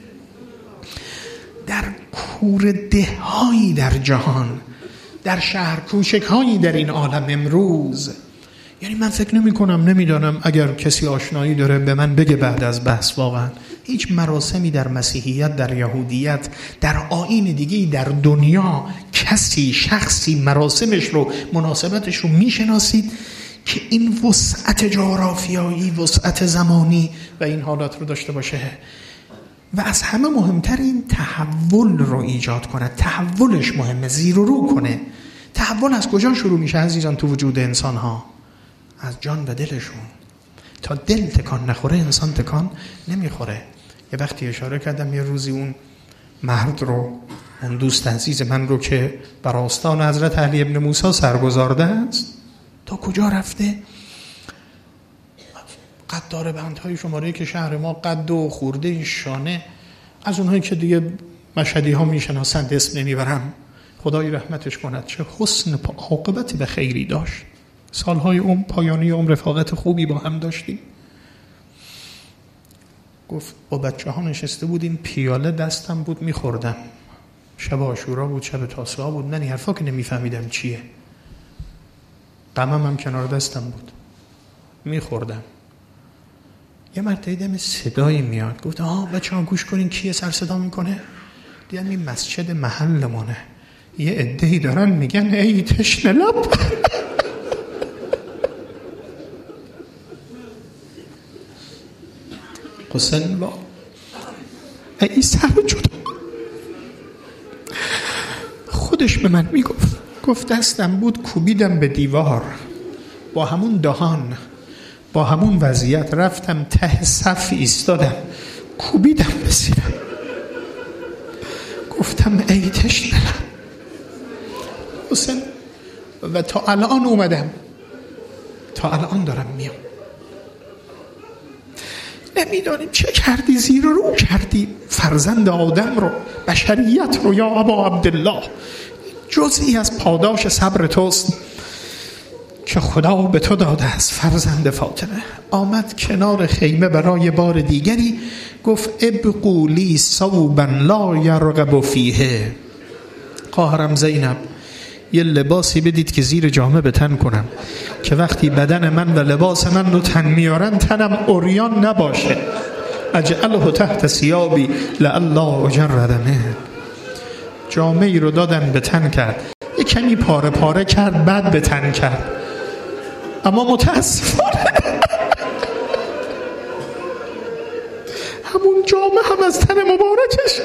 در کوره هایی در جهان، در شهر کوچک هایی در این عالم امروز، یعنی من فکر نمی کنم، نمیدانم اگر کسی آشنایی داره به من بگه بعد از بحث، واقعا هیچ مراسمی در مسیحیت، در یهودیت، در آیین دیگه‌ای در دنیا کسی شخصی مراسمش رو، مناسبتش رو میشناسید که این وسعت جغرافیایی، وسعت زمانی و این حالات رو داشته باشه و از همه مهمتر این تحول رو ایجاد کنه. تحولش مهمه، زیر و رو کنه. تحول از کجا شروع میشه عزیزان تو وجود انسان ها؟ از جان و دلشون. تا دل تکان نخوره انسان تکان نمیخوره. یه وقتی اشاره کردم یه روزی اون مرد رو، اون دوست عزیز من رو که بر آستان حضرت علی ابن موسی سرگذارده است، تا کجا رفته؟ قد داره بندهای شماره که شهر ما قد و خورده شانه، از اونهایی که دیگه مشهدی ها میشناسند اسم نمیبرم، خدای رحمتش کند، چه حسن عاقبت به خیری داشت. سالهای پایانی عمر رفاقت خوبی با هم داشتیم. گفت با بچه ها نشسته بودیم، پیاله دستم بود میخوردم، شب عاشورا بود، شب تاسوعا بود، من این حرفا که نمیفهمیدم چیه، غمم هم کنار دستم بود، میخوردم. یه مرتبه دیدم صدایی میاد، گفت بچه‌ها گوش کنین کیه سر صدا میکنه؟ دیدم این مسجد محلمونه، یه عده‌ای دارن میگن ای تشنه لب. حسین با ای سر جدا. خودش به من میگفت، گفت دستم بود کوبیدم به دیوار، با همون دهان با همون وضعیت رفتم ته صف ایستادم، کوبیدم به سینم، گفتم ای تشنه لب. حسین و تا الان اومدم، تا الان دارم میام. نمیدانیم چه کردی، زیر رو کردی فرزند آدم رو، بشریت رو، یا ابا عبدالله. جزئی از پاداش صبر توست که خدا به تو داده است. فرزند فاطمه آمد کنار خیمه برای بار دیگری، گفت ابقوا لی ثوبا لا یرغب فیه. خواهرم زینب یه لباسی بدید که زیر جامه به تن کنم، که وقتی بدن من و لباس من رو تن میارن تنم عریان نباشه. اجعله تحت ثیابی لعلی اجرد منه. جامه ای رو دادن به تن کرد، یه کمی پاره پاره کرد، بعد به تن کرد، اما متاسفانه همون جامه هم از تن مبارکش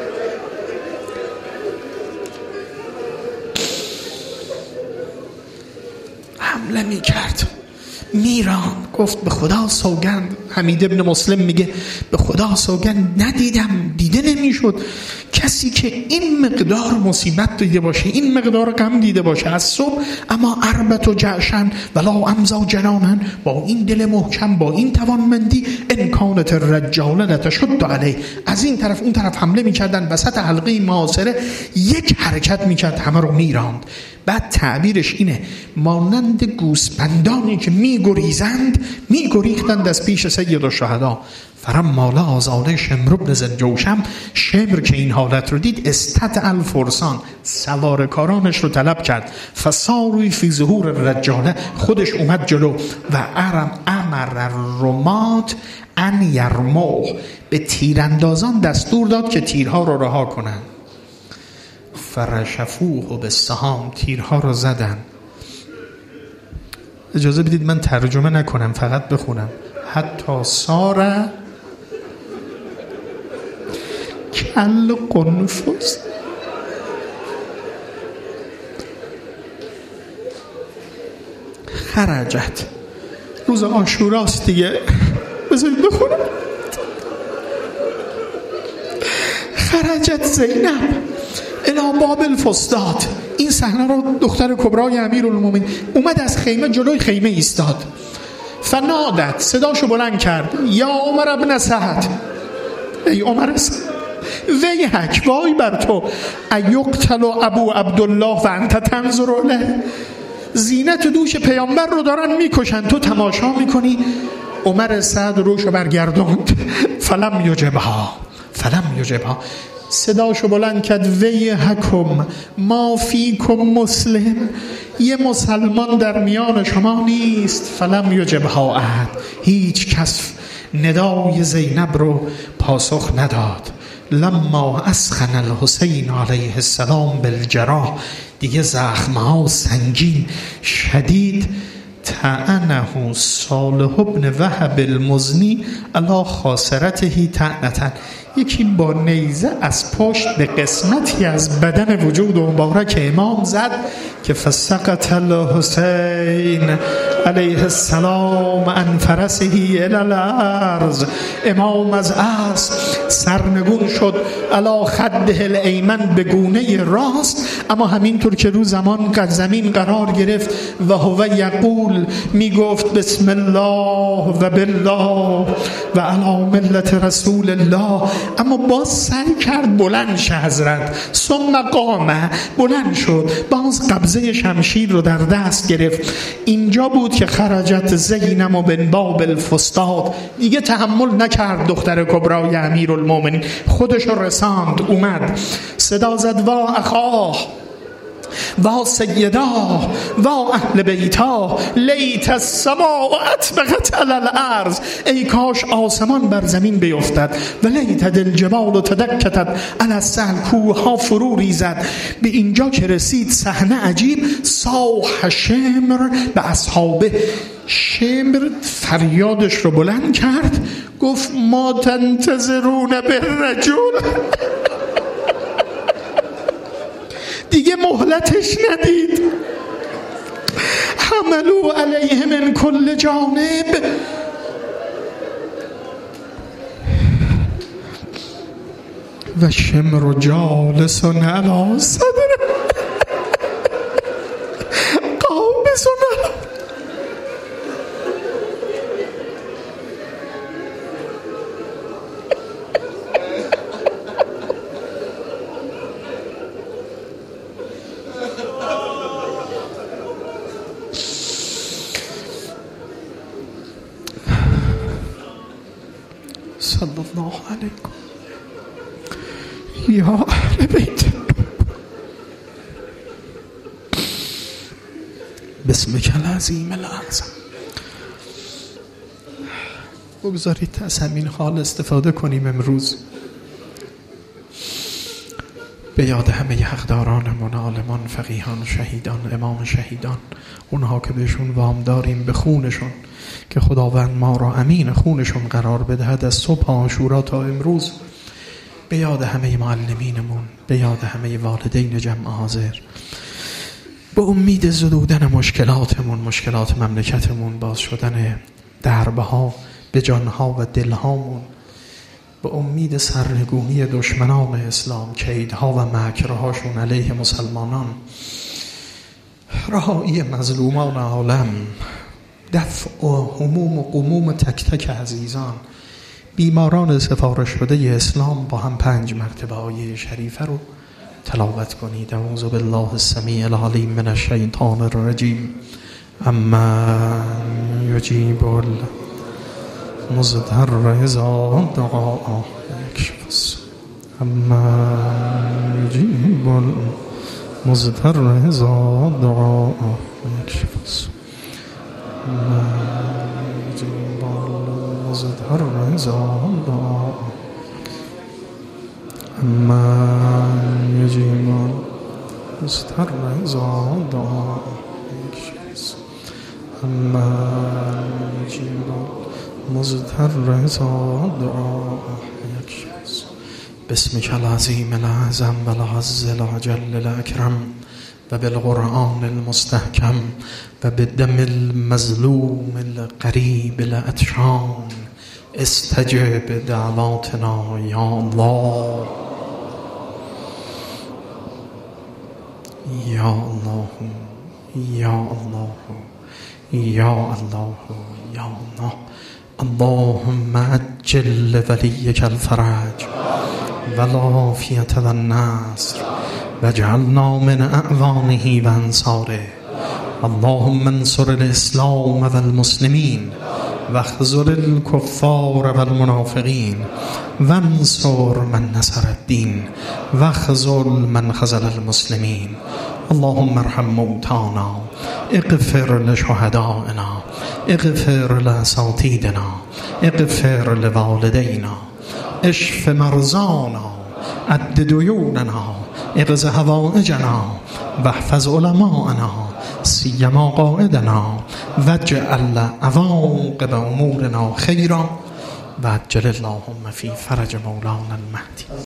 حمله می کرد، میران. گفت به خدا سوگند، حمید ابن مسلم میگه به خدا سوگند ندیدم، دیده نمیشد کسی که این مقدار مصیبت دیده باشه، این مقدار غم دیده باشه از صبح، اما اربت و جعشن ولا امزا جنانن، با این دل محکم، با این توانمندی، امکانت الرجال نتشد علیه. از این طرف اون طرف حمله میکردن، وسط حلقه محاصره یک حرکت میکرد همه رو میراند. بعد تعبیرش اینه مانند گوسپندانی که میگریختند از پیش سید الشهدا. فلما لقی ذلک شمر بن ذوالجوشن، شمر که این حالت رو دید، استدعى الفرسان، سوارکارانش رو طلب کرد، فصاروا فی ظهور الرجاله، خودش اومد جلو و امر الرمات ان یرموا، به تیراندازان دستور داد که تیرها رو رها کنند. فرشفوه بالسهام، تیرها رو زدن. اجازه بدید من ترجمه نکنم، فقط بخونم. حتی ساره کل قنفس، خرجت، روز عاشوراست دیگه، بذارید بخونم. خرجت زینب الی باب الفسطاط. این صحنه رو دختر کبرای امیرالمومنین اومد از خیمه جلوی خیمه ایستاد. فنادت، صداشو بلند کرد، یا عمر ابن سعد، ای عمر سعد، ویحک، وای بر تو، ایقتل ابو عبدالله و انت تنظر له، زینت دوش پیامبر رو دارن میکشن، تو تماشا میکنی. عمر سعد روشو برگردوند. فلم یجبها، صداشو بلند کرد، ویحکم ما فیکم مسلم، یه مسلمان در میان شما نیست. فلم یجبها احد، هیچ کس ندای زینب رو پاسخ نداد. لما اسخن الحسین علیه السلام بالجراح، دیگه زخمها سنگین شدید، طعنه صالح ابن وهب المزنی علی خاصرته طعنة، یکی با نیزه از پشت به قسمتی از بدن وجود مبارک امام زد که فسقط الحسین علیه السلام عن فرسه الی الارض، امام از اسب سرنگون شد علی خده الایمن، به گونه راست، اما همینطور که رو زمین قرار گرفت و هو یقول، میگفت بسم الله و بالله و علی ملت رسول الله، اما باز سعی کرد بلند شه حضرت. ثم قام، بلند شد، باز قبضه شمشیر رو در دست گرفت. اینجا بود که خرجت زینب بن باب الفسطاط، دیگه تحمل نکرد دختر کبرای امیرالمومنین، خودش رو رساند، اومد صدا زد وا اخاه، و سیدا و اهل بیتا لیت السماء اطبقت علی الارض، ای کاش آسمان بر زمین بیفتد، و لیت الجبال تدکتت علی السهل، کوه ها فرو ریزد. به اینجا که رسید صحنه عجیب، صاح شمر به اصحابه، شمر فریادش رو بلند کرد، گفت ما تنتظرون بالرجل، دیگه مهلتش ندید. حملو علیه من کل جانب، و شمر جالس علی صدر قابض علی. صلی الله علیکم یا اهل بیت. بسمک العظیم الاعظم. بگذارید از همین حال استفاده کنیم امروز به یاد همه حقدارانمون، عالمان، فقیهان، شهیدان، امام شهیدان، اونها که بهشون وام داریم به خونشون، که خداوند ما را امین خونشون قرار بدهد از صبح عاشورا تا امروز. به یاد همه معلمینمون، به یاد همه والدین جمع حاضر، به امید زدودن مشکلاتمون، مشکلات مملکتمون، باز شدن دربها به جانها و دلهامون، به امید سرنگونی دشمنان اسلام، کیدها و مکرهاشون علیه مسلمانان، رهایی مظلومان عالم، دفع هموم و غموم تک تک عزیزان، بیماران سفارش شده اسلام، با هم 5 مرتبه آیه شریفه رو تلاوت کنید. اعوذ بالله السمیع العلیم من الشیطان الرجیم. اما یجیب المضطر اذا دعا یکشف السوء، اما یجیب المضطر اذا دعا یکشف السوء، اما یجیب المضطر اذا دعا، اما یجیب المضطر اذا دعا یکشف السوء، اما یجیب المضطر اذا دعا یکشف السوء. بسمک العظیم الاعظم و العز الاجل الاکرم و بالقرآن المستحکم و بالدم المظلوم القریب العطشان استجب دعواتنا یا الله یا الله یا الله یا الله یا الله. اللهم عجل ولیک الفرج و العافیة و النصر واجعلنا من اعوانه و انصاره. اللهم انصر الاسلام و المسلمین واخذل الكفار و المنافقین وانصر من نصر الدین واخذل من خذل المسلمین. اللهم ارحم موتانا، اغفر لشهدائنا، اغفر لاساتیدنا، اغفر لوالدینا، اشف مرضانا، عد دیوننا، اقض حوائجنا، واحفظ علماءنا، سیما قائدنا، واجعل عواقب امورنا خیرا، و عجل اللهم فی فرج مولانا المهدی.